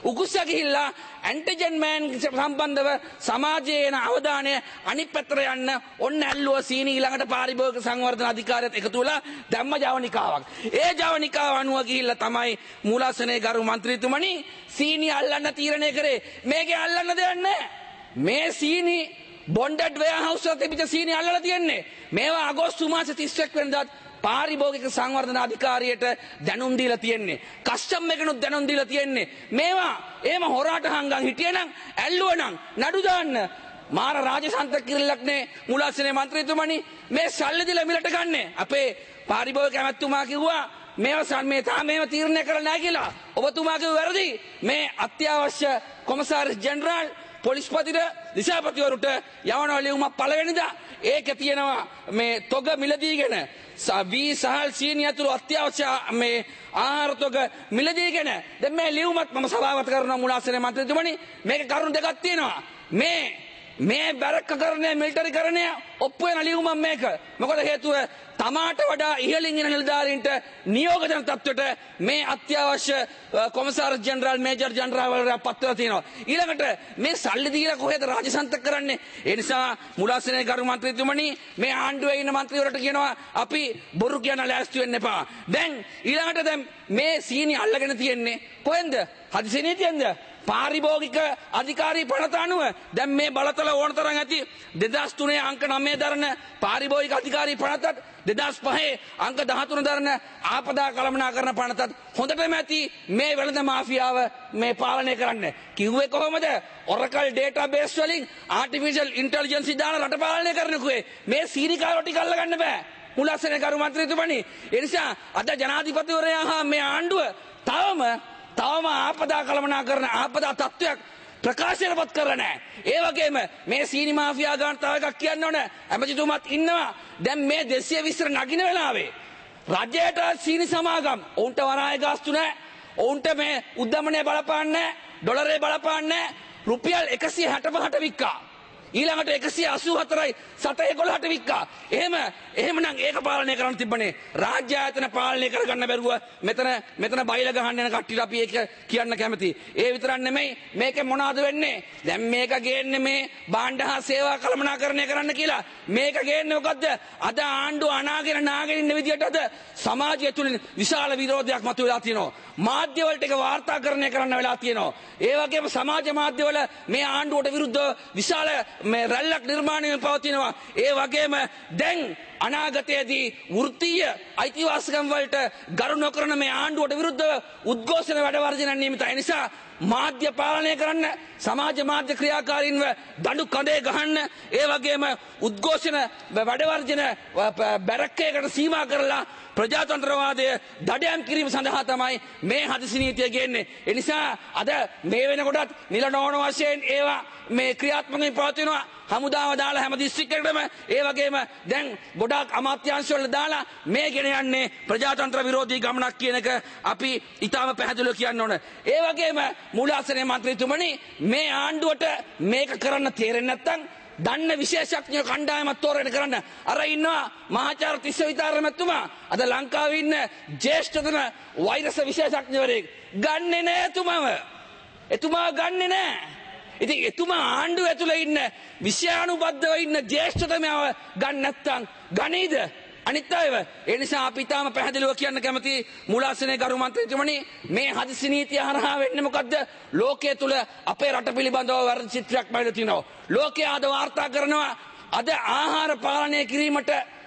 උකුස්ස ගිහිල්ලා ඇන්ටිජන් මෑන් සම්බන්ධව සමාජයේ එන අවධානය අනිත් පැත්තට යන්න ඔන්න ඇල්ලුව සීනි ඊළඟට පාරිභෝගික සංවර්ධන අධිකාරියත් එකතු වෙලා ධම්ම ජවනිකාවක්. ඒ ජවනිකාව අනුව ගිහිල්ලා තමයි මූලාසනයේ ගරු මන්ත්‍රීතුමනි සීනි අල්ලන්න තීරණය කරේ. මේකේ අල්ලන්න දෙයක් නැහැ. මේ සීනි බොන්ඩඩ් වෙයාහවුස් එකේ තිබිච්ච සීනි අල්ලලා තියන්නේ. මේවා අගෝස්තු මාසේ තිස් එක් වෙනිදාත් පාරිභෝගික සංවර්ධන අධිකාරියට දැනුම් දීලා තියෙන්නේ. කස්ටම් එකනොත් දැනුම් දීලා තියෙන්නේ. මේවා එහෙම හොරාට හංගන් හිටියනම් ඇල්ලුවනම් නඩු දාන්න. මාර රාජසන්ත කිරිල්ලක්නේ මුලාසනේ මන්ත්‍රීතුමනි මේ සල්ලි දීලා මිලට ගන්න. අපේ පාරිභෝගික ඇමතුමා කිව්වා මේවා මේ තාම මේව තීරණය කරලා නැහැ කියලා. ඔබතුමා කිව්ව වැරදි. මේ අත්‍යවශ්‍ය කොමසාරිස් ජෙනරාල් පොලිස්පතිට දිසාපතිවරුන්ට යවන ලියුමක් පළවෙනිදා ඒක තියෙනවා මේ තොග මිලදීගෙන වී සහල් සීනි ඇතුළු අත්‍යවශ්‍ය මේ ආහාර තොග මිලදීගෙන දැන් මේ ලියුමත් මම සභාගත කරනවා මුලාසනේ මන්ත්‍රීතුමනි මේක කරුණු දෙකක් තියෙනවා මේ මේ බැරක්කකරණය මිලිටරිකරණය ඔප්පු වෙන ලියුමක් මේක මොකද හේතුව තමාට වඩා ඉහළින් ඉන නිලධාරීන්ට නියෝග දෙන තත්ත්වයට මේ අත්‍යවශ්‍ය කොමසාරිස් ජෙනරාල් මේජර් ජෙනරාල් වලට පත් වෙලා තියෙනවා ඊළඟට මේ සල්ලි දීලා කොහෙද රාජසන්තක කරන්නේ ඒ නිසා මුලාසනේ ගරු මන්ත්‍රීතුමනි මේ ආණ්ඩුවේ ඉන්න මන්ත්‍රීවරට කියනවා අපි බොරු කියන ලෑස්ති වෙන්න එපා දැන් ඊළඟට දැන් මේ සීනි අල්ලගෙන තියෙන්නේ කොහෙන්ද හදිසි නීතියෙන්ද පාරිභෝගික අධිකාරී පනත අනුව දැන් මේ බලතල ඕන තරම් ඇති දෙදහස් තුනේ අංක නවය දරන පාරිභෝගික අධිකාරී පනතත් දෙදහස් පහේ අංක දහතුන දරන ආපදා කළමනාකරණ පනතත් හොඳටම ඇති මේ වෙළඳ මාෆියාව මේ පාලනය කරන්න කිව්වේ කොහොමද ඔරකල් ඩේටාබේස් වලින් ආටිෆිෂල් ඉන්ටෙලිජන්සි දාලා රට පාලනය කරනකුවේ මේ සීනිකාරෝ ටික අල්ල ගන්න බෑ මුලාසනේ ගරු මන්ත්‍රීතුමනි ඒ නිසා අද ජනාධිපතිවරයා හා මේ ආණ්ඩුව තවම තවම ආපදා කළමනා කරන ආපදා තත්ත්වයක් ප්‍රකාශයටපත් කරලා නැහැ. ඒ වගේම මේ සීනි මාෆියා ගන්න තව එකක් කියන්න ඕන. ඇමතිතුමත් ඉන්නවා. දැන් මේ දෙසිය විස්තර නගින වෙලාවේ රජයට සීනි සමාගම් ඔවුන්ට වරාය ගාස්තු නැහැ. ඔවුන්ට මේ උද්දමනයේ බලපාන්නේ නැහැ. ඩොලරේ බලපාන්නේ නැහැ. රුපියල් එකසිය හැට පහට වික්කා. ඊළඟට එකසිය අසූ හතරයි සත එකොළහට වික්කා. එහෙම එහෙමනම් ඒක පාලනය කරන්න තිබ්බනේ. රාජ්‍ය ආයතන පාලනය කරගන්න බැරුව මෙතන මෙතන බයිල ගහන්න යන කට්ටියට අපි ඒක කියන්න කැමති. ඒ විතරක් නෙමෙයි මේකේ මොනවද වෙන්නේ? දැන් මේක ගේන්නේ මේ භාණ්ඩ හා සේවා කළමනාකරණය කරන්න කියලා. මේක ගේන්නේ මොකද්ද? අද ආණ්ඩුව අනාගෙන නාගෙන ඉන්න විදියට අද සමාජය තුලින් විශාල විරෝධයක් මතුවලා තියෙනවා. මාධ්‍ය වලට ඒක වාර්තාකරණය කරන්න වෙලා තියෙනවා. ඒ වගේම සමාජ මාධ්‍ය වල මේ ආණ්ඩුවට විරුද්ධව විශාල මේ රැල්ලක් නිර්මාණය වෙමින් පවතිනවා. ඒ වගේම දැන් අනාගතයේදී වෘත්තීය අයිතිවාසිකම් වලට ගරු නොකරන මේ ආණ්ඩුවට විරුද්ධව උද්ඝෝෂණ වැඩ වර්ජන නියමිතයි. නිසා මාධ්‍ය පාලනය කරන්න සමාජ මාධ්‍ය ක්‍රියාකාරීන්ව දඬු කඳේ ගහන්න ඒ වගේම උද්ඝෝෂණ වැඩ වර්ජන බැරක්කයකට සීමා කරලා ප්‍රජාතන්ත්‍රවාදය දඩයම් කිරීම සඳහා තමයි මේ හදිසි නීතිය ගේන්නේ. ඒ නිසා අද මේ වෙනකොටත් නිල නොවන වශයෙන් ඒවා මේ ක්‍රියාත්මක වෙමින් පවතිනවා. හමුදාව දාලා හැම දිස්ත්‍රික්කයකටම ඒ වගේම දැන් ගොඩාක් අමාත්‍යාංශ වල දාලා මේ ගෙන යන්නේ ප්‍රජාතන්ත්‍ර විරෝධී ගමනක් කියන එක අපි ඊටම පැහැදිලිව කියන්න ඕන. ඒ වගේම මූලාසනේ මන්ත්‍රීතුමනි මේ ආණ්ඩුවට මේක කරන්න තේරෙන්නේ නැත්නම් දන්න විශේෂඥ කණ්ඩායමක් තෝරගෙන කරන්න අර ඉන්නවා මහාචාර්ය තිස්ස විතාරමැතිතුමා අද ලංකාවේ ඉන්න ජ්‍යෙෂ්ඨතම වෛරස් විශේෂඥවරයෙක් ගන්නෙ නෑ එතුමාව එතුමා ගන්නෙ නෑ ඉතින් එතුමා ආණ්ඩුව ඇතුළේ ඉන්න විෂයානුබද්ධව ඉන්න ජ්‍යෙෂ්ඨතමව ගන්න නැත්තම් ගනීද අනිත් අයව ඒ නිසා අපි තාම පැහැදිලිව කියන්න කැමති මුලාසනේ ගරු මන්ත්‍රීතුමනි මේ හදිසි නීතිය හරහා වෙන්නේ මොකද්ද ලෝකයේ තුල අපේ රට පිළිබඳව වැරදි චිත්‍රයක් බයලා තිනවා ලෝකයේ ආද වාර්තා කරනවා අද ආහාර පාලනය කිරීමට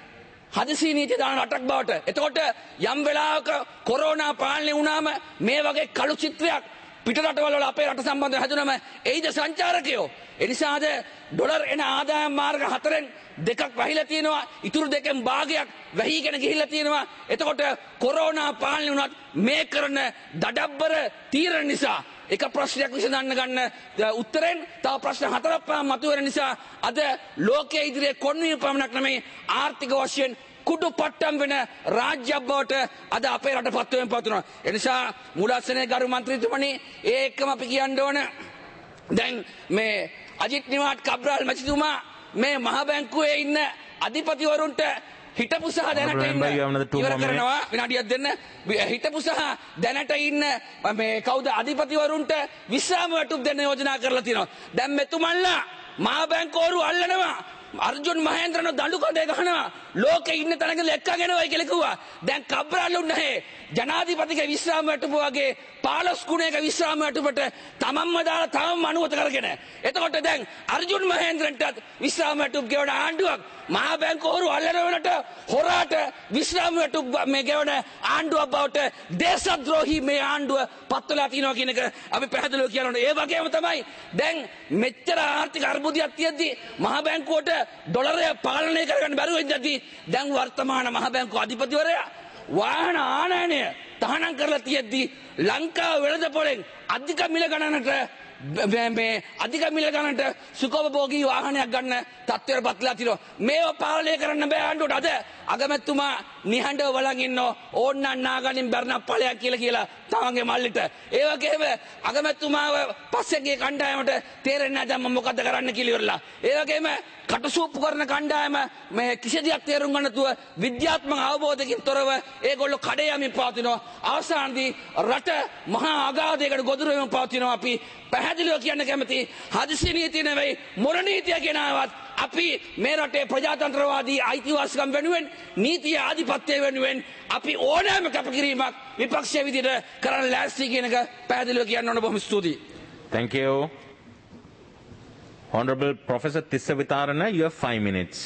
හදිසි නීතිය දාන රටක් බවට එතකොට යම් වෙලාවක කොරෝනා පාලනය වුණාම මේ වගේ කළු චිත්‍රයක් පිට රටවල අපේ රට සම්බන්ධව හැදුනම එයිද සංචාරකයෝ එනිසාද ඩොලර් එන ආදායම් මාර්ග හතරෙන් දෙකක් වැහිලා තියෙනවා ඉතුරු දෙකෙන් භාගයක් වැහිගෙන ගිහිල්ලා තියෙනවා එතකොට කොරෝනා පාලනය වුණත් මේ කරන දඩබ්බර තීරණ නිසා එක ප්‍රශ්නයක් විසඳන්න ගන්න උත්තරෙන් තව ප්‍රශ්න හතරක් පහක් මතුවෙන නිසා අද ලෝකයේ ඉදිරියේ කොන්වීම පමණක් නෙමෙයි ආර්ථික වශයෙන් කුඩු පට්ටම් වෙන රාජ්‍යයක් බවට අද අපේ රට පත් වෙමින් පවතිනවා. ඒ නිසා මුලාසනේ ගරු මන්ත්‍රීතුමනි ඒකම අපි කියන්න ඕන දැන් මේ අජිත් නිවාඩ් කබ්‍රාල් මැතිතුමා මේ මහ බැංකුවේ ඉන්න අධිපතිවරුන්ට හිටපු සහ දැනට ඉන්න ඉවර කරනවා විනාඩියක් දෙන්න. හිටපු සහ දැනට ඉන්න මේ කවුද අධිපතිවරුන්ට විශ්‍රාම වැටුප් දෙන්න යෝජනා කරලා තියෙනවා. දැන් මෙතුමන්ලා මහා බැංකුවරු අල්ලනවා. අර්ජුන් මහේන්ද්‍රන දඬු කඩේ ගහනවා. ලෝකේ ඉන්න තැනක ලෙක්කගෙනවයි කියලා කිව්වා. දැන් කබ්‍රාලුන් නැහැ. ජනාධිපතිගේ විශ්‍රාම වැටුප වගේ පාලස් ගුණයක විශ්‍රාම වැටුපට තමන්ම දාලා තමන්ම අනුමත කරගෙන. එතකොට දැන් අර්ජුන් මහේන්ද්‍රන්ටත් විශ්‍රාම වැටුප ගෙවන ආණ්ඩුවක් මහා බැංකුවරු අල්ලනවලට හොරාට විශ්‍රාම වැටුප මේ ගෙවන ආණ්ඩුවක් බවට දේශද්‍රෝහී මේ ආණ්ඩුව පත්වලා තියෙනවා කියන එක අපි පැහැදිලිව කියනවා. ඒ වගේම තමයි දැන් මෙච්චර ආර්ථික අර්බුදයක් තියෙද්දි මහා බැංකුවට ඩොලරය පාලනය කරගන්න බැරුව ඉඳද්දී දැන් වර්තමාන මහා බැංකුව අධිපතිවරයා වාහන ආනයනය තහනම් කරලා තියෙද්දි ලංකාව වෙළඳපොලෙන් අධික මිල ගණනට මේ අධික මිල ගණනට සුඛෝපභෝගී වාහනයක් ගන්න තත්ත්වයට පත්ලා තියෙනවා. මේව පාලනය කරන්න බෑ ආණ්ඩුවට. අද අගමැතිතුමා නිහඬව බලන් ඉන්නෝ ඕන්නම් නාගනින් බැරණ ඵලයක් කියලා කියලා තමන්ගේ මල්ලිට. ඒ වගේම අගමැතිතුමාව පස්සේ ගිය කණ්ඩායමට තේරෙන්නේ නැහැ දැන් මම මොකද්ද කරන්න කියලා ඉවරලා. ඒ වගේම කටසූප්පු කරන කණ්ඩායම මේ කිසි දෙයක් තේරුම් ගන්න නැතුව විද්‍යාත්මක අවබෝධයකින් තොරව ඒගොල්ලෝ කඩේ යමින් පවතිනවා. අවසානයේදී රට මහා අගාධයකට ගොදුරු වෙමින් පවතිනවා. අපි පැහැදිලිව කියන්න කැමති හදිසි නීතිය නෙවෙයි මොන නීතිය ගෙනාවත් අපි මේ රටේ ප්‍රජාතන්ත්‍රවාදී අයිතිවාසිකම් වෙනුවෙන් නීතිය ආධිපත්‍ය වෙනුවෙන් අපි ඕනෑම කැපකිරීමක් විපක්ෂයේ විදිහට කරන්න ලෑස්ති කියන එක පැහැදිලිව කියන්න ඕන. බොහොම ස්තුතියි. Thank you. Honorable Professor Tissa Vitarana, you have five minutes.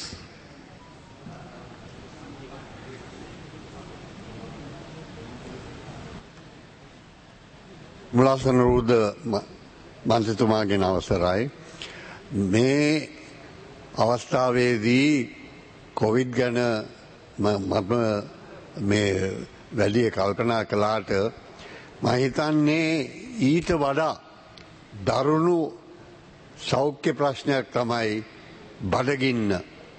මුලාසන රුද මන්ත්‍රීතුමාගෙන් අවසරයි. මේ අවස්ථාවේදී කොවිඩ් ගැන මම මේ වැඩි කල්පනා කළාට මම හිතන්නේ ඊට වඩා දරුණු සෞඛ්‍ය ප්‍රශ්නයක් තමයි බඩගින්න,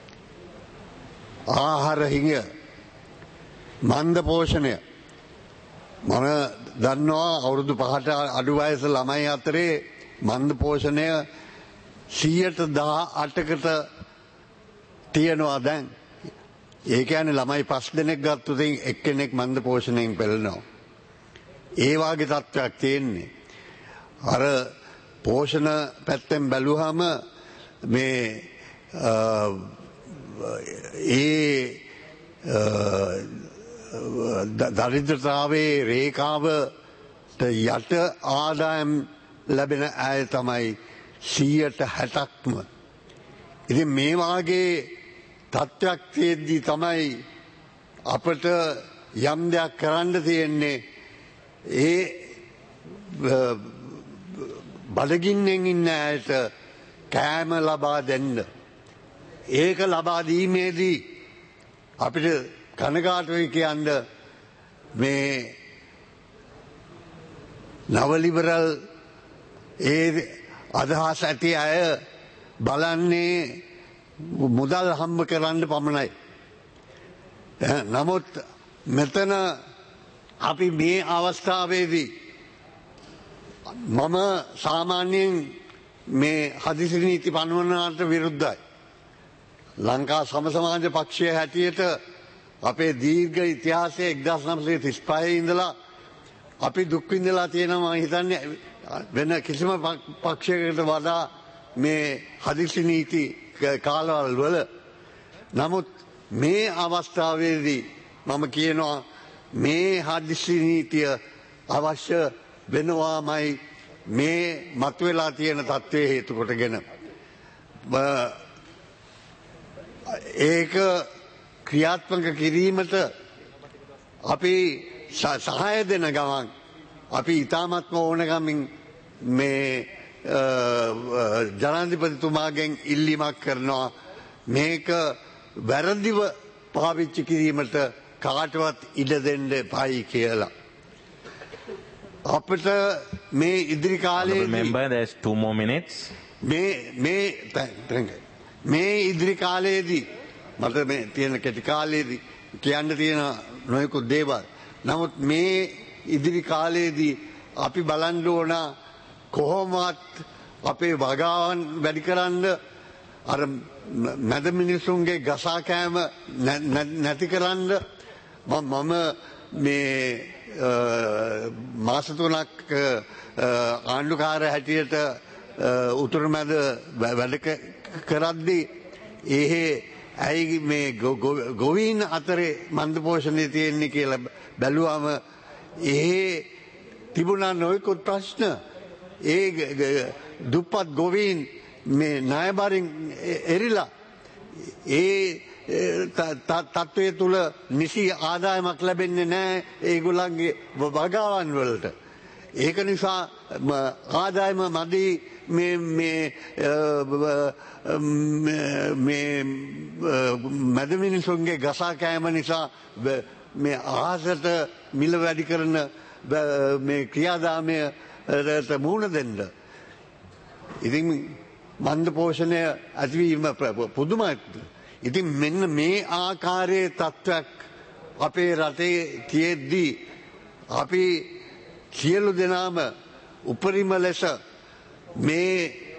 ආහාර හිඟ, මන්ද පෝෂණය. මම දන්නවා අවුරුදු පහට අඩු වයස ළමයි අතරේ මන්ද පෝෂණය සියයට දහ අටකට තියෙනවා දැන්. ඒ කියන්නේ ළමයි පස් දෙනෙක් ගත්තොත් එක්කෙනෙක් මන්ද පෝෂණයෙන් පෙළෙනවා. ඒ වාගේ තත්ත්වයක් තියෙන්නේ. අර පෝෂණ පැත්තෙන් බැලුවහම මේ ඒ දරිද්‍රතාවේ රේඛාවට යට ආදායම් ලැබෙන අය තමයි සීයට හැටක්ම. ඉතින් මේ වාගේ තත්ත්වයක් තියෙද්දී තමයි අපට යම් දෙයක් කරන්න තියෙන්නේ. ඒ බඩගින්නෙන් ඉන්න අයට කෑම ලබා දෙන්න. ඒක ලබා දීමේදී අපිට කනගාටුයි කියන්න මේ නවලිබරල් ඒ අදහස් ඇති අය බලන්නේ මුදල් හම්බ කරන්න පමණයි. නමුත් මෙතන අපි මේ අවස්ථාවේදී මම සාමාන්‍යයෙන් මේ හදිසි නීති පනවනට විරුද්ධයි. ලංකා සම සමාජ පක්ෂය හැටියට අපේ දීර්ඝ ඉතිහාසයේ එක්දාස් නවසිය තිස් පහේ ඉඳලා අපි දුක් විඳලා තියෙනවා. මම හිතන්නේ වෙන කිසිම පක්ෂයකට වඩා මේ හදිසි නීති කාලවල වල. නමුත් මේ අවස්ථාවේදී මම කියනවා මේ හදිසි නීතිය අවශ්‍ය වෙනවාමයි මේ මතුවලා තියෙන තත්ත්වයේ හේතු කොටගෙන. ඒක ක්‍රියාත්මක කිරීමට අපි සහාය දෙන ගමන් අපි ඉතාමත්ම ඕනගමින් මේ ජනාධිපතිතුමාගෙන් ඉල්ලීමක් කරනවා මේක වැරදිව පාවිච්චි කිරීමට කාටවත් ඉඩ දෙන්න එපායි කියලා. අපිට මේ ඉදිරි කාලේ member there's two more minutes. මේ මේ මේ ඉදිරි කාලයේදී මට මේ තියෙන කෙටි කාලයේදී කියන්න තියෙන නොයෙකුත් දේවල්. නමුත් මේ ඉදිරි කාලයේදී අපි බලන්න ඕන කොහොමවත් අපේ වගාවන් වැඩි කරන්න අර මැද මිනිසුන්ගේ ගසා කෑම නැති කරන්න මම මේ මාස තුනක් ආණ්ඩුකාර හැටියට උතුරු මැද වැඩ කරද්දී ඒ ඇයි මේ ගොවීන් අතරේ මන්ද පෝෂණය තියෙන්නේ කියලා බැලුවම ඒ තිබුණා නොයෙකුත් ප්‍රශ්න. ඒ දුප්පත් ගොවීන් මේ ණයබරින් එරිලා ඒ තත්ත්වය තුළ නිසි ආදායමක් ලැබෙන්නේ නැහැ ඒගොල්ලන්ගේ වගාවන් වලට. ඒක නිසා ආදායම මදි මේ මේ මේ මැද මිනිසුන්ගේ ගසා කෑම නිසා මේ අහසට මිල වැඩි කරන මේ ක්‍රියාදාමයට මුහුණ දෙන්න. ඉතින් මන්ද පෝෂණය ඇතිවීම පුදුමයි. ඉතින් මෙන්න මේ ආකාරයේ තත්ත්වයක් අපේ රටේ තියෙද්දී අපි සියලු දෙනාම උපරිම ලෙස මේ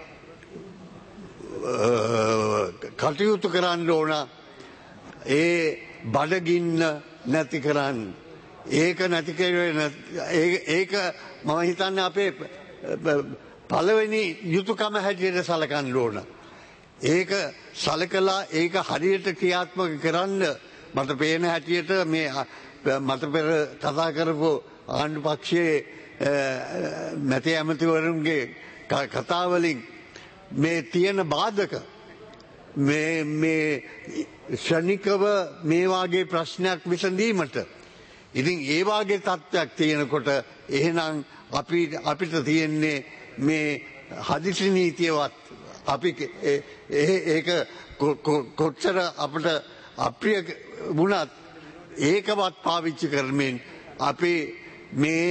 කටයුතු කරන්න ඕන. ඒ බඩගින්න නැති කරන්න. ඒක නැති කරන ඒක මම හිතන්නේ අපේ පළවෙනි යුතුයකම හැටියට සලකන්න ඕන. ඒක සලකලා ඒක හරියට ක්‍රියාත්මක කරන්න මට පේන හැටියට මේ මට පෙර කතා කරපු ආණ්ඩු පක්ෂයේ මැති ඇමතිවරුන්ගේ කතාවලින් මේ තියෙන බාධක මේ මේ ශනිකව මේ වාගේ ප්‍රශ්නයක් විසඳීමට ඉතින් ඒ වාගේ තත්ත්වයක් තියෙනකොට එහෙනම් අපි අපිට තියෙන්නේ මේ හදිසි නීතියවත් අපි ඒක කොච්චර අපිට අප්‍රිය වුණත් ඒකවත් පාවිච්චි කරමින් අපි මේ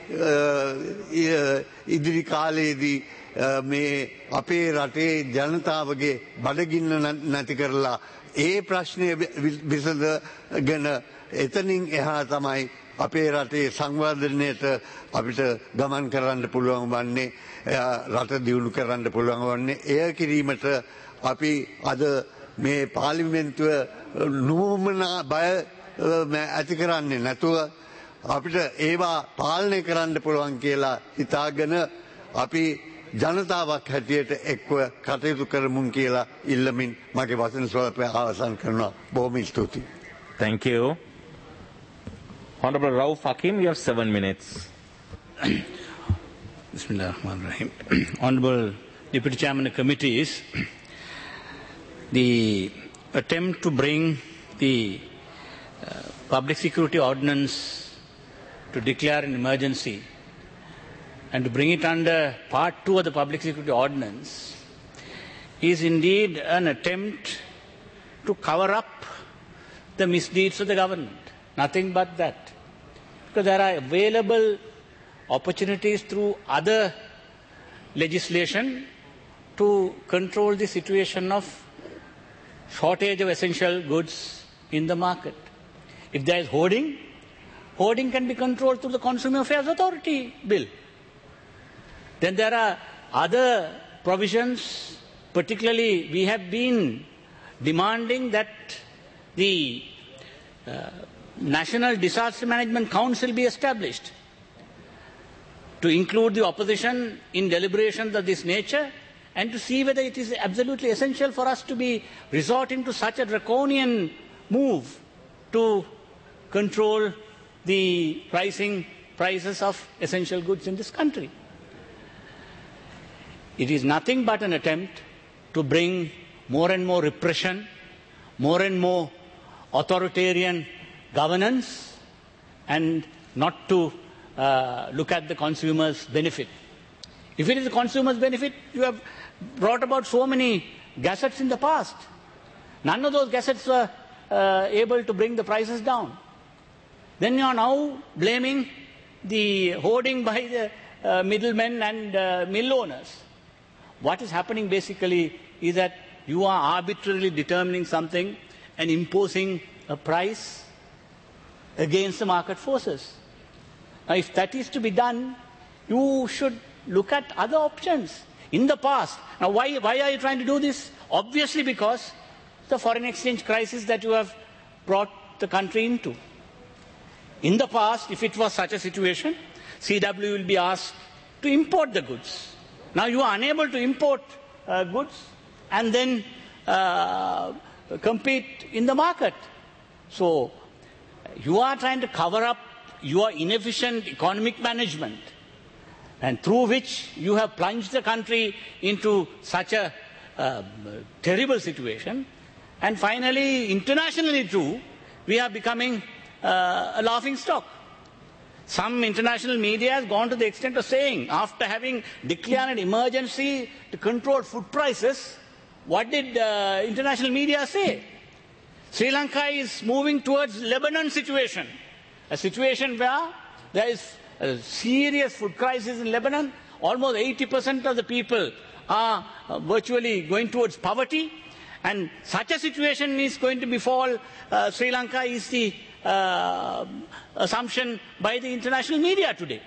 ඉදිරි කාලයේදී මේ අපේ රටේ ජනතාවගේ බඩගින්න නැති කරලා ඒ ප්‍රශ්නය විසඳගෙන එතනින් එහා තමයි අපේ රටේ සංවර්ධනයට අපිට ගමන් කරන්න පුළුවන් වන්නේ රට දියුණු කරන්න පුළුවන් වන්නේ. එය කිරීමට අපි අද මේ පාර්ලිමේන්තුව නුවමනා බය ඇති කරන්නේ නැතුව අපිට ඒවා පාලනය කරන්න පුළුවන් කියලා හිතාගෙන අපි ජනතාවක් හැටියට එක්ව කටයුතු කරමුන් කියලා ඉල්ලමින් මගේ වචන ස්වල්පය අවසන් කරනවා. බොහොම ස්තුතියි. Thank you. Honorable Rauf Hakim, you have seven minutes. Bismillah ar-Rahman ar-Rahim. Honorable Deputy Chairman of Committees, the attempt to bring the uh, Public Security Ordinance to declare an emergency and to bring it under Part two of the Public Security Ordinance is indeed an attempt to cover up the misdeeds of the government. Nothing but that. Because there are available opportunities through other legislation to control the situation of shortage of essential goods in the market. If there is hoarding, hoarding can be controlled through the Consumer Affairs Authority bill. Then there are other provisions, particularly we have been demanding that the uh, National Disaster Management Council be established to include the opposition in deliberations of this nature and to see whether it is absolutely essential for us to be resorting to such a draconian move to control the pricing prices of essential goods in this country. It is nothing but an attempt to bring more and more repression, more and more authoritarian governance, and not to uh, look at the consumer's benefit. If it is the consumer's benefit, you have brought about so many gazettes in the past. None of those gazettes were uh, able to bring the prices down. Then you are now blaming the hoarding by the uh, middlemen and uh, mill owners. What is happening basically is that you are arbitrarily determining something and imposing a price against the market forces. Now, if that is to be done, you should look at other options. In the past, now why, why are you trying to do this? Obviously because the foreign exchange crisis that you have brought the country into. In the past, if it was such a situation, C W will be asked to import the goods. Now you are unable to import uh, goods and then uh, compete in the market. So you are trying to cover up your inefficient economic management, and through which you have plunged the country into such a uh, terrible situation. And finally, internationally too, we are becoming uh, a laughing stock. Some international media has gone to the extent of saying, after having declared an emergency to control food prices, what did uh, international media say? Sri Lanka is moving towards Lebanon situation, a situation where there is a serious food crisis in Lebanon. Almost eighty percent of the people are uh, virtually going towards poverty. And such a situation is going to befall uh, Sri Lanka is the uh, assumption by the international media today.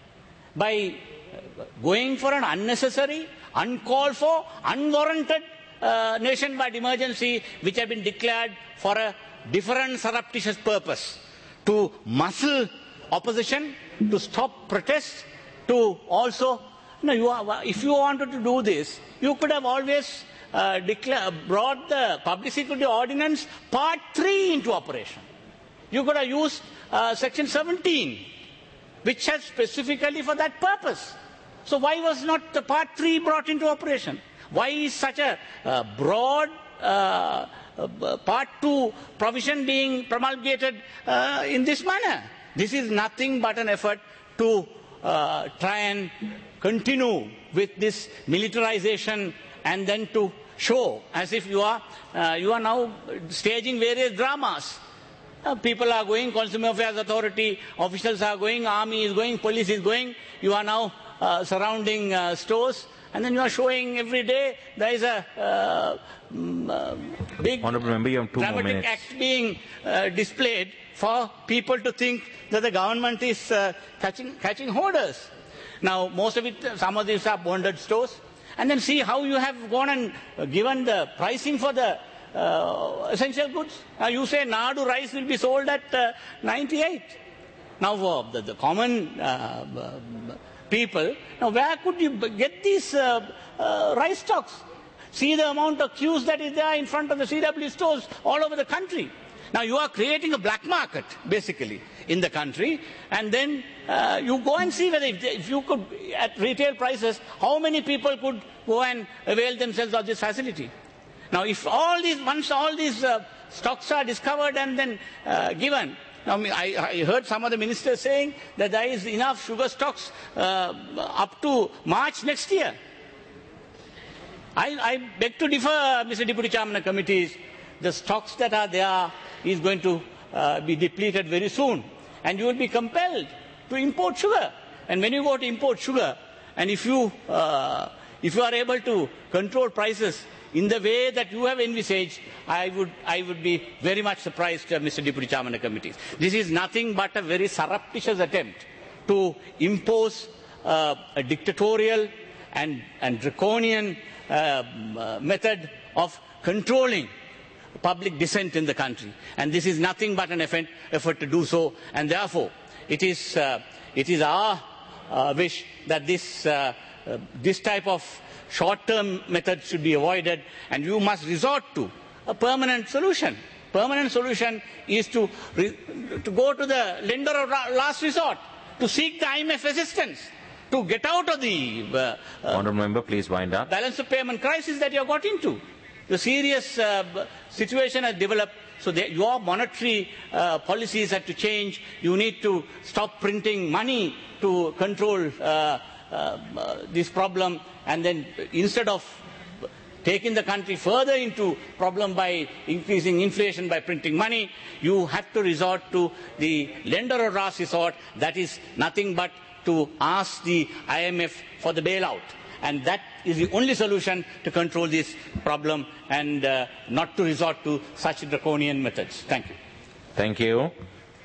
By going for an unnecessary, uncalled for, unwarranted uh, nationwide emergency which have been declared for a different surreptitious purpose, to muscle opposition, to stop protests, to also, you know, you are, if you wanted to do this, you could have always uh, declare, brought the Public Security Ordinance Part three into operation. You could have used uh, Section seventeen, which has specifically for that purpose. So why was not the Part three brought into operation? Why is such a uh, broad uh, uh, Part two provision being promulgated uh, in this manner? This is nothing but an effort to uh, try and continue with this militarization, and then to show as if you are, uh, you are now staging various dramas. Uh, people are going, Consumer Affairs Authority officials are going, army is going, police is going. You are now uh, surrounding uh, stores, and then you are showing every day there is a uh, um, uh, big Honourable Member, you have two more dramatic minutes. act being uh, displayed for people to think that the government is uh, catching, catching hoarders. Now, most of it, some of these are bonded stores. And then see how you have gone and uh, given the pricing for the uh, essential goods. Now, you say Nadu rice will be sold at uh, ninety-eight. Now, for the, the common uh, uh, people, now where could you get these uh, uh, rice stocks? See the amount of queues that is there in front of the C W stores all over the country. Now you are creating a black market, basically, in the country, and then uh, you go and see whether if, if you could, at retail prices, how many people could go and avail themselves of this facility. Now if all these, once all these uh, stocks are discovered and then uh, given, now I, I heard some of the ministers saying that there is enough sugar stocks uh, up to March next year. I, I beg to differ, Mister Deputy Chairman of Committees. The stocks that are there is going to uh, be depleted very soon, and you will be compelled to import sugar. And when you go to import sugar, and if you, uh, if you are able to control prices in the way that you have envisaged, I would, I would be very much surprised, uh, Mister Deputy Chairman of Committees. This is nothing but a very surreptitious attempt to impose uh, a dictatorial and, and draconian uh, uh, method of controlling public dissent in the country. And this is nothing but an effort, effort to do so. And therefore, it is, uh, it is our uh, wish that this, uh, uh, this type of short-term method should be avoided, and you must resort to a permanent solution. Permanent solution is to, re to go to the lender of last resort, to seek the I M F assistance, to get out of the uh, uh, Honourable Member, please wind up. balance of payment crisis that you have got into. The serious uh, situation has developed, so that your monetary uh, policies have to change. You need to stop printing money to control uh, uh, uh, this problem, and then instead of taking the country further into problem by increasing inflation by printing money, you have to resort to the lender of last resort, that is nothing but to ask the I M F for the bailout. And that is the only solution to control this problem, and uh, not to resort to such draconian methods. Thank you. Thank you.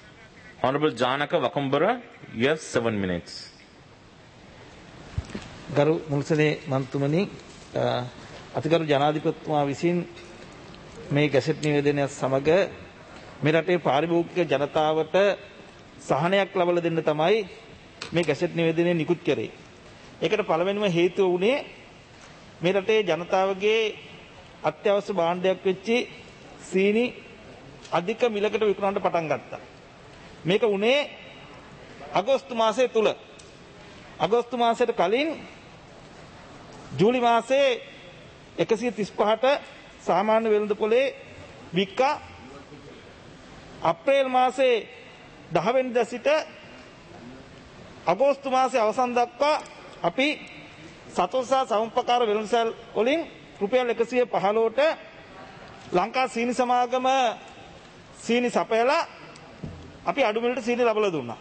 Honourable Janaka Wakumbara, you have seven minutes. ගරු මුල්සනේ මන්තුමනි අතිගරු ජනාධිපතිතුමා විසින් මේ gazette නිවේදනය සමග මේ රටේ පාරිභෝගික ජනතාවට සහනයක් ලබා දෙන්න තමයි මේ ගැසට් නිවේදනය නිකුත් කරේ. ඒකට පළවෙනිම හේතුව වුණේ මේ රටේ ජනතාවගේ අත්‍යවශ්‍ය භාණ්ඩයක් වෙච්චි සීනි අධික මිලකට විකුණන්න පටන් ගත්තා. මේක උනේ අගෝස්තු මාසයේ තුල. අගෝස්තු මාසයට කලින් ජූලි මාසයේ එකසිය තිස් පහට සාමාන්‍ය වෙළඳපොලේ වික්කා. අප්‍රේල් මාසයේ දහ වෙනිදා සිට අගෝස්තු මාසයේ අවසන් දක්වා අපි සතෝසා සමුපකාර වෙළඳසැල් වලින් රුපියල් එකසිය පහළොවට ලංකා සීනි සමාගම සීනි සපයලා අපි අඩු මිලට සීනි ලබා දුන්නා.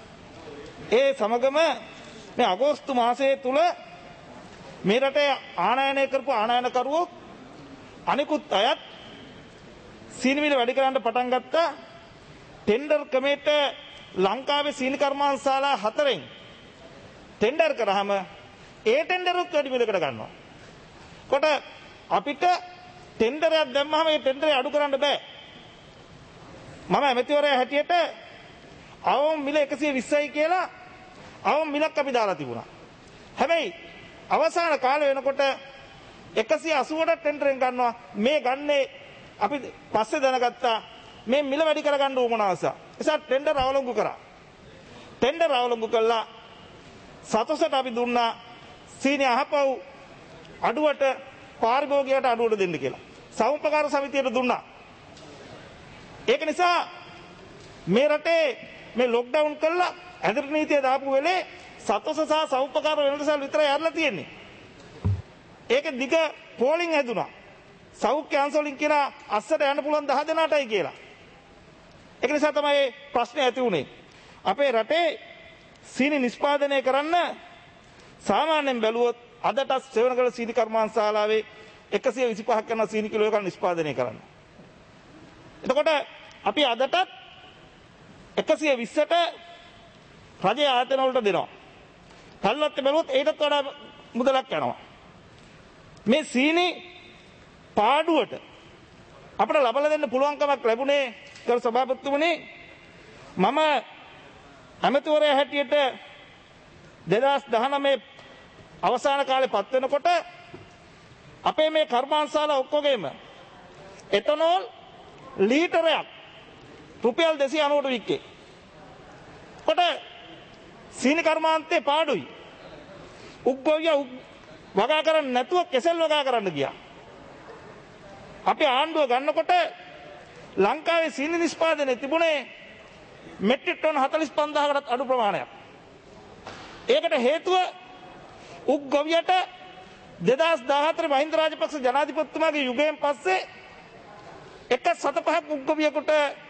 ඒ සමගම මේ අගෝස්තු මාසයේ තුල මේ රටේ ආනයනය කරපු ආනයනකරුවෝ අනිකුත් අයත් සීනි මිල වැඩි කරන්න පටන් ගත්තා. ටෙන්ඩර් ක්‍රමයට ලංකාවේ සීනි කර්මාන්තශාලා හතරෙන් ටෙන්ඩර් කරාම ඒ ටෙන්ඩර් උත් වැඩි මිලකට ගන්නවා. කොට අපිට ටෙන්ඩරයක් දැම්මම ඒ ටෙන්ඩරේ අඩු කරන්න බෑ. මම ඇමතිවරයා හැටියට අවම මිල එකසිය විස්සයි කියලා අවම මිලක් අපි දාලා තිබුණා. හැබැයි අවසාන කාලේ වෙනකොට එකසිය අසූවට ටෙන්ඩරෙන් ගන්නවා. මේ ගන්නේ අපි පස්සේ දැනගත්තා මේ මිල වැඩි කරගන්න උවමනාවස. ඒසත් ටෙන්ඩර් අවලංගු කරා. ටෙන්ඩර් අවලංගු කළා සතොසට අපි දුන්නා සීනි අහපව් අඩුවට පාරිභෝගිකයට අඩුවට දෙන්න කියලා. සමුපකාර සමිතියට දුන්නා. ඒක නිසා මේ රටේ මේ ලොක්ඩවුන් කළා ඇදට නීතිය දාපු වෙලේ සතොස සහ සමුපකාර වෙළඳසැල් විතරයි අරලා තියෙන්නේ. ඒක දිග පෝලිං හැදුනා. සෞඛ්‍ය අංශවලින් කියන අස්සට යන්න පුළුවන් දහ දෙනාටයි කියලා. ඒක නිසා තමයි ප්‍රශ්නේ ඇති වුනේ. අපේ රටේ සීනි නිෂ්පාදනය කරන්න සාමාන්‍යයෙන් බැලුවොත් අදට සෙවණගල සීනි කර්මාන්තශාලාවේ එකසිය විසිපහක් කරන සීනි කිලෝ එකක් නිෂ්පාදනය කරන්න. එතකොට අපි අදටත් එකසිය විස්සට රජයේ ආයතන වලට දෙනවා. තල්ලත් බැලුවොත් ඒකටත් වඩා මුදලක් යනවා. මේ සීනි පාඩුවට අපිට ලබා දෙන්න පුළුවන්කමක් ලැබුණේ කර සභාපතිතුමනි මම ඇමතිවරයා හැටියට දෙදහස් දහනවය අවසාන කාලේ පත් වෙනකොට අපේ මේ කර්මාන්තශාලා ඔක්කොගෙම එතනෝල් ලීටරයක් රුපියල් දෙසිය අනූවට වික්කේ. කොට සීනි කර්මාන්තේ පාඩුයි. උග්ගොවිය වගා කරන්නේ නැතුව කෙසෙල් වගා කරන්න ගියා. අපි ආණ්ඩුව ගන්නකොට ලංකාවේ සීනි නිෂ්පාදනයේ තිබුණේ මෙට්‍රික් ටන් හතළිස් පන්දාහකටත් අඩු ප්‍රමාණයක්. ඒකට හේතුව උග්ගොවියට දෙදහස් දාහතර මහින්ද රාජපක්ෂ ජනාධිපතිතුමාගේ යුගයෙන් පස්සේ එක සත පහක් උග්ගොවියෙකුට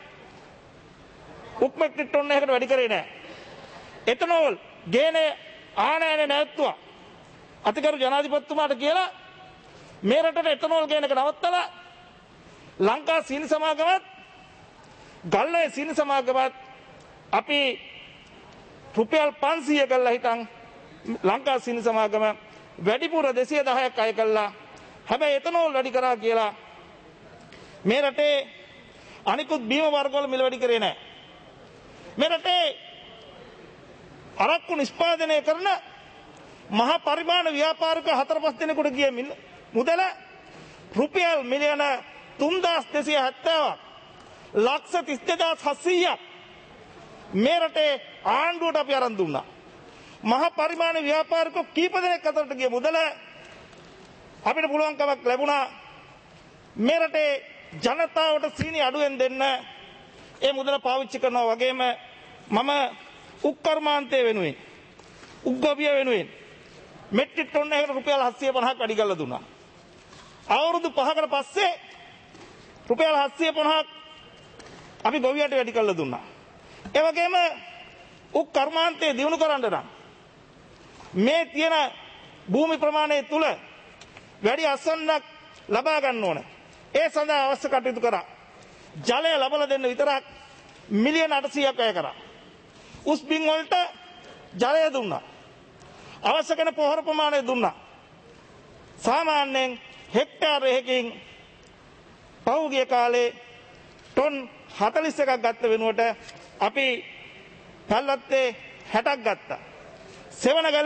උක් මෙට්‍රික් ටන් එකකට වැඩි කරේ නැහැ. එතනෝල් ගේනේ ආනයනේ නැවතුවා. අතිගරු ජනාධිපතිතුමාට කියලා මේ රටට එතනෝල් ගේන එක නවත්තලා ලංකා සීනි සමාගමත් ගල්ලේ සීනි සමාගමත් අපි රුපියල් පන්සීය කළා හිටන් ලංකා සීනි සමාගම වැඩිපුර දෙසිය දහයක් අය කළා. හැබැයි එතනෝල් වැඩි කරා කියලා මේ රටේ අනිකුත් බීම වර්ගවල මිල වැඩි කරේ නැහැ. මේ රටේ අරක්කු නිෂ්පාදනය කරන මහා පරිමාණ ව්‍යාපාරික හතර පහ දෙනෙකුට ගිය මුදල රුපියල් මිලියන තුන්දාස් දෙසිය හැත්තෑවක් ලක්ෂ තිස් දෙදාස් හත්සීයක් මේ රටේ ආණ්ඩුවට අපි අරන් දුන්නා. මහා පරිමාණ ව්‍යාපාරිකෝ කීප දෙනෙක් අතරට ගිය මුදල අපිට පුළුවන්කමක් ලැබුණා මේ රටේ ජනතාවට සීනි අඩුවෙන් දෙන්න ඒ මුදල පාවිච්චි කරනවා වගේම මම උක්කර්මාන්තය වෙනුවෙන් උග්ගොවිය වෙනුවෙන් මෙට්‍රික් ටන් එකකට රුපියල් හත්සිය පනහක් වැඩි කරලා දුන්නා. අවුරුදු පහකට පස්සේ රුපියල් හත්සිය පනහක් අපි ගොවියට වැඩි කරලා දුන්නා. ඒ වගේම උක් කර්මාන්තය දියුණු කරන්න නම් මේ තියෙන භූමි ප්‍රමාණය තුල වැඩි අස්වැන්නක් ලබා ගන්න ඕන. ඒ සඳහා අවශ්‍ය කටයුතු කරා. ජලය ලබා දෙන්න විතරක් මිලියන අටසීයක් වැය කරා. උස් බින් වලට ජලය දුන්නා. අවශ්‍ය කරන පොහොර ප්‍රමාණය දුන්නා. සාමාන්‍යයෙන් හෙක්ටාර එකකින් පහුගිය කාලේ ටොන් හතළිස් එකක් ගත්ත වෙනුවට අපි පල්වත්තේ හැටක් ගත්තා. සෙවණගල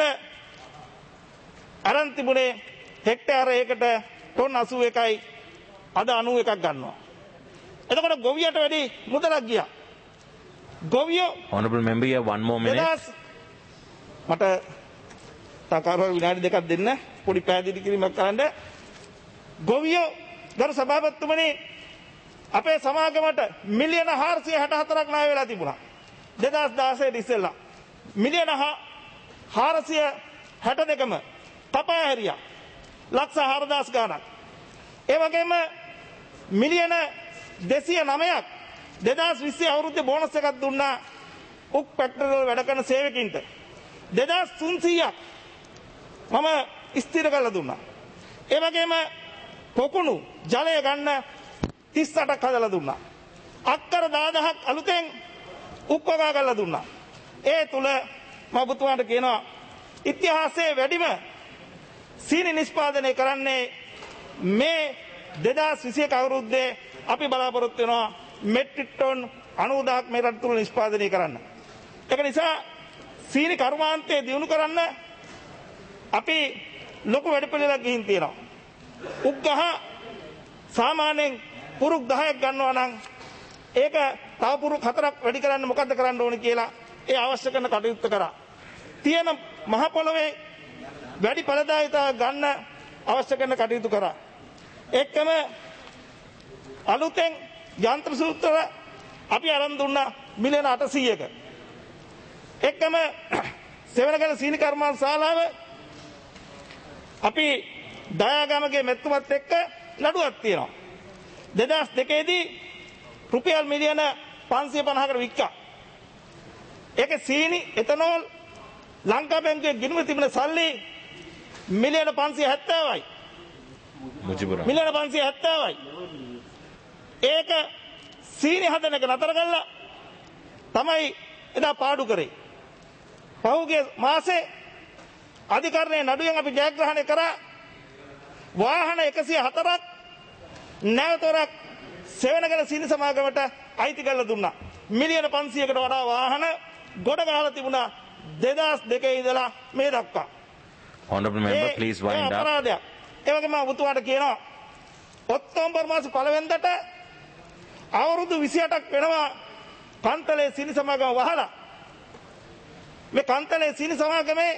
අරන් තිබුණේ හෙක්ටාර එකකට ටොන් අසූ එකයි අද අනූ එකක් ගන්නවා. එතකොට ගොවියට වැඩි මුදලක් ගියා. ගොවියෝ Honorable member, you have one more minute. මට තකරව විනාඩි දෙකක් දෙන්න පොඩි පැහැදිලි කිරීමක් කරන්න. ගොවියෝ ගරු සභාපතිතුමනි අපේ සමාගමට මිලියන හාරසිය හැට හතරක් ණය වෙලා තිබුණා. දෙදහස් දාසය ඉස්සෙල්ලා මිලියන හාරසිය හැට දෙකම කපා හැරියා. ලක්ෂ හාරදාස් ගාණක්. ඒ වගේම මිලියන දෙසිය නවයක් දෙදහස් විස්සේ අවුරුද්දේ බෝනස් එකක් දුන්නා උක් ෆැක්ටරි වල වැඩ කරන සේවකින්ට. දෙදහස් තුන්සීයක් මම ස්ථිර කරලා දුන්නා. ඒ වගේම පොකුණු ජලය ගන්න තිස් අටක් හදලා දුන්නා. අක්කර දාදහක් අලුතෙන් උක්වගා කරලා දුන්නා. ඒ තුල මම ඔබතුමාට කියනවා ඉතිහාසයේ වැඩිම සීනි නිෂ්පාදනය කරන්නේ මේ දෙදහස් විසියක අවුරුද්දේ අපි බලාපොරොත්තු වෙනවා මෙට්‍රික් ටන් අනූදහක් මේ රට තුල නිෂ්පාදනය කරන්න. ඒක නිසා සීනි කර්මාන්තය දියුණු කරන්න අපි ලොකු වැඩපිළිවෙලක් ගිහින් තියෙනවා. උක්ගහ සාමාන්‍යයෙන් පුරුක් දහයක් ගන්නවා නම් ඒක තව පුරුක් හතරක් වැඩි කරන්න මොකද්ද කරන්න ඕනේ කියලා ඒ අවශ්‍ය කරන කටයුත්ත කරා. තියෙන මහ පොළොවේ වැඩි ඵලදායීතාව ගන්න අවශ්‍ය කරන කටයුතු කරා. එක්කම අලුතෙන් යන්ත්‍ර සූත්‍ර අපි අරන් දුන්නා මිලියන අටසීයක. එක්කම සෙවණගල සීනි කර්මාන්ත ශාලාව අපි දයාගමගේ මෙතුමත් එක්ක නඩුවක් තියෙනවා. දෙදහස් දෙකේදී රුපියල් මිලියන පන්සිය පනහකට වික්කා. ඒකේ සීනි එතනෝල් ලංකා බැංකුවේ ගිණුම තිබෙන සල්ලි මිලියන පන්සිය හැත්තෑවයි. මිලියන පන්සිය හැත්තෑවයි. ඒක සීනි හදන එක නතර කළා තමයි එදා පාඩු කරේ. පහුගිය මාසේ අධිකරණයේ නඩුවෙන් අපි ජයග්‍රහණය කරා වාහන එකසිය හතරක් නැවතොරක් සෙවණගල සීනි සමාගමට අයිති කරලා දුන්නා. මිලියන පන්සියකට වඩා වාහන ගොඩ ගහලා තිබුණා දෙදහස් දෙකේ ඉඳලා මේ දක්වා. Honorable member, please wind up. ඒ වගේම ඔබතුමාට කියනවා ඔක්තෝබර් මාස පළවෙනිදාට අවුරුදු විසිඅටක් වෙනවා කන්තලේ සීනි සමාගම වහලා. මේ කන්තලේ සීනි සමාගමේ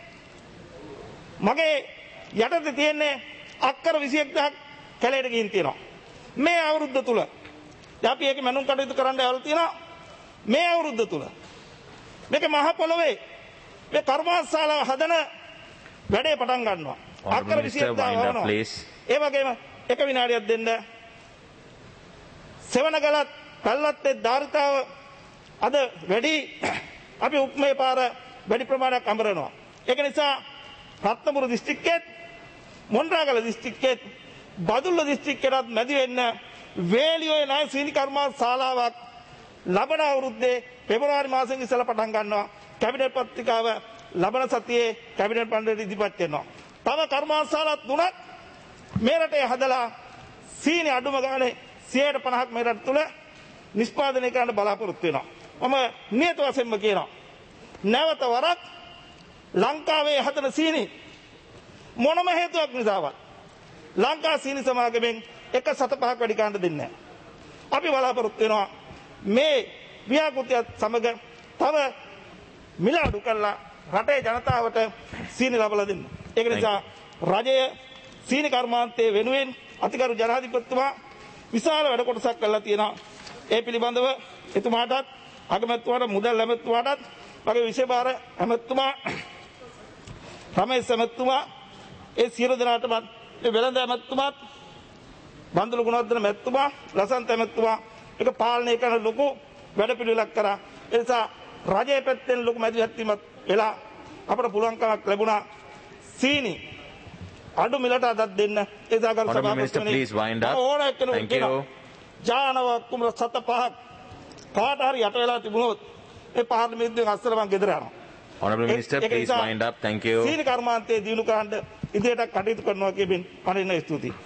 මගේ යටතේ තියෙන්නේ අක්කර විසිඑක්දහක් කැලේට ගිහින් තියෙනවා. මේ අවුරුද්ද තුල අපි ඒක මනුන් කටයුතු කරන්න ඇවල් තියෙනවා. මේ අවුරුද්ද තුල මේක මහ පොළොවේ මේ කර්මාන්ත ශාලාව හදන වැඩේ පටන් ගන්නවා. අක්කර විසිඑක්දහක් වහනවා. ඒ වගේම එක විනාඩියක් දෙන්න. සෙවණගලත් පල්වත්තේ ධාරිතාව අද වැඩි අපි උක්මේ පාර වැඩි ප්‍රමාණයක් අඹරනවා. ඒක නිසා රත්නපුර දිස්ත්‍රික්කෙත් මොණරාගල දිස්ත්‍රික්කෙත් බදුල්ල දිස්ත්‍රික්කෙටත් මැදි වෙන්න වේලියෝයේ ණය සීනි කර්මාන්ත ශාලාවක් ලබන අවුරුද්දේ පෙබරවාරි මාසෙන් ඉස්සෙල්ලා පටන් ගන්නවා. කැබිනට් පත්‍රිකාව ලබන සතියේ කැබිනට් මණ්ඩලයට ඉදිරිපත් වෙනවා. තව කර්මාන්ත ශාලා තුනක් මේ රටේ හදලා සීනි අඩුම ගානේ සියයට පනහක් මේ රට තුල නිෂ්පාදනය කරන්න බලාපොරොත්තු වෙනවා. මම නියත වශයෙන්ම කියනවා නැවත වරක් ලංකාවේ හදන සීනි මොනම හේතුවක් නිසාවත් ලංකා සීනි සමාගමෙන් එක සත පහක් වැඩි ගන්න දෙන්නේ නැහැ. අපි බලාපොරොත්තු වෙනවා මේ ව්‍යාපෘතියත් සමග තව මිල අඩු කරලා රටේ ජනතාවට සීනි ලබා දෙන්න. ඒක නිසා රජය සීනි කර්මාන්තයේ වෙනුවෙන් අතිගරු ජනාධිපතිතුමා විශාල වැඩ කොටසක් කරලා තියෙනවා. ඒ පිළිබඳව එතුමාටත් අගමැතිතුමාට මුදල් ඇමතිතුමාටත් වගේ විශේෂ භාර ඇමතිතුමා රමේශ් ඇමතිතුමා ඒ සියලු දෙනාටම ඒ වෙළඳ ඇමතිතුමාත් බන්දුල ගුණවර්ධන ඇමතිතුමා ලසන්ත ඇමතිතුමා ඒක පාලනය කරන ලොකු වැඩ පිළිවෙලක් කරා. ඒ නිසා රජයේ පැත්තෙන් ලොකු මැදිහත්වීමක් වෙලා අපට පුළුවන්කමක් ලැබුණා සීනි අඩු මිලට අදත් දෙන්න. ඒ සාකච්ඡා සභාපතිතුමනි ඕන එක්කෙනෙක් කියනවා ජානව කුමර සත පහක් කාට හරි යට වෙලා තිබුණොත් ඒ පාර්ලිමේන්තුවෙන් අස්සර මං ගෙදර යනවා. Honorable Minister, ඒක please නිසා wind up. Thank you. සීනි කර්මාන්තයේ දිනු කරන්න ඉදිරියට කටයුතු කරනවා කියමින් මට ඉන්න ස්තුතියි.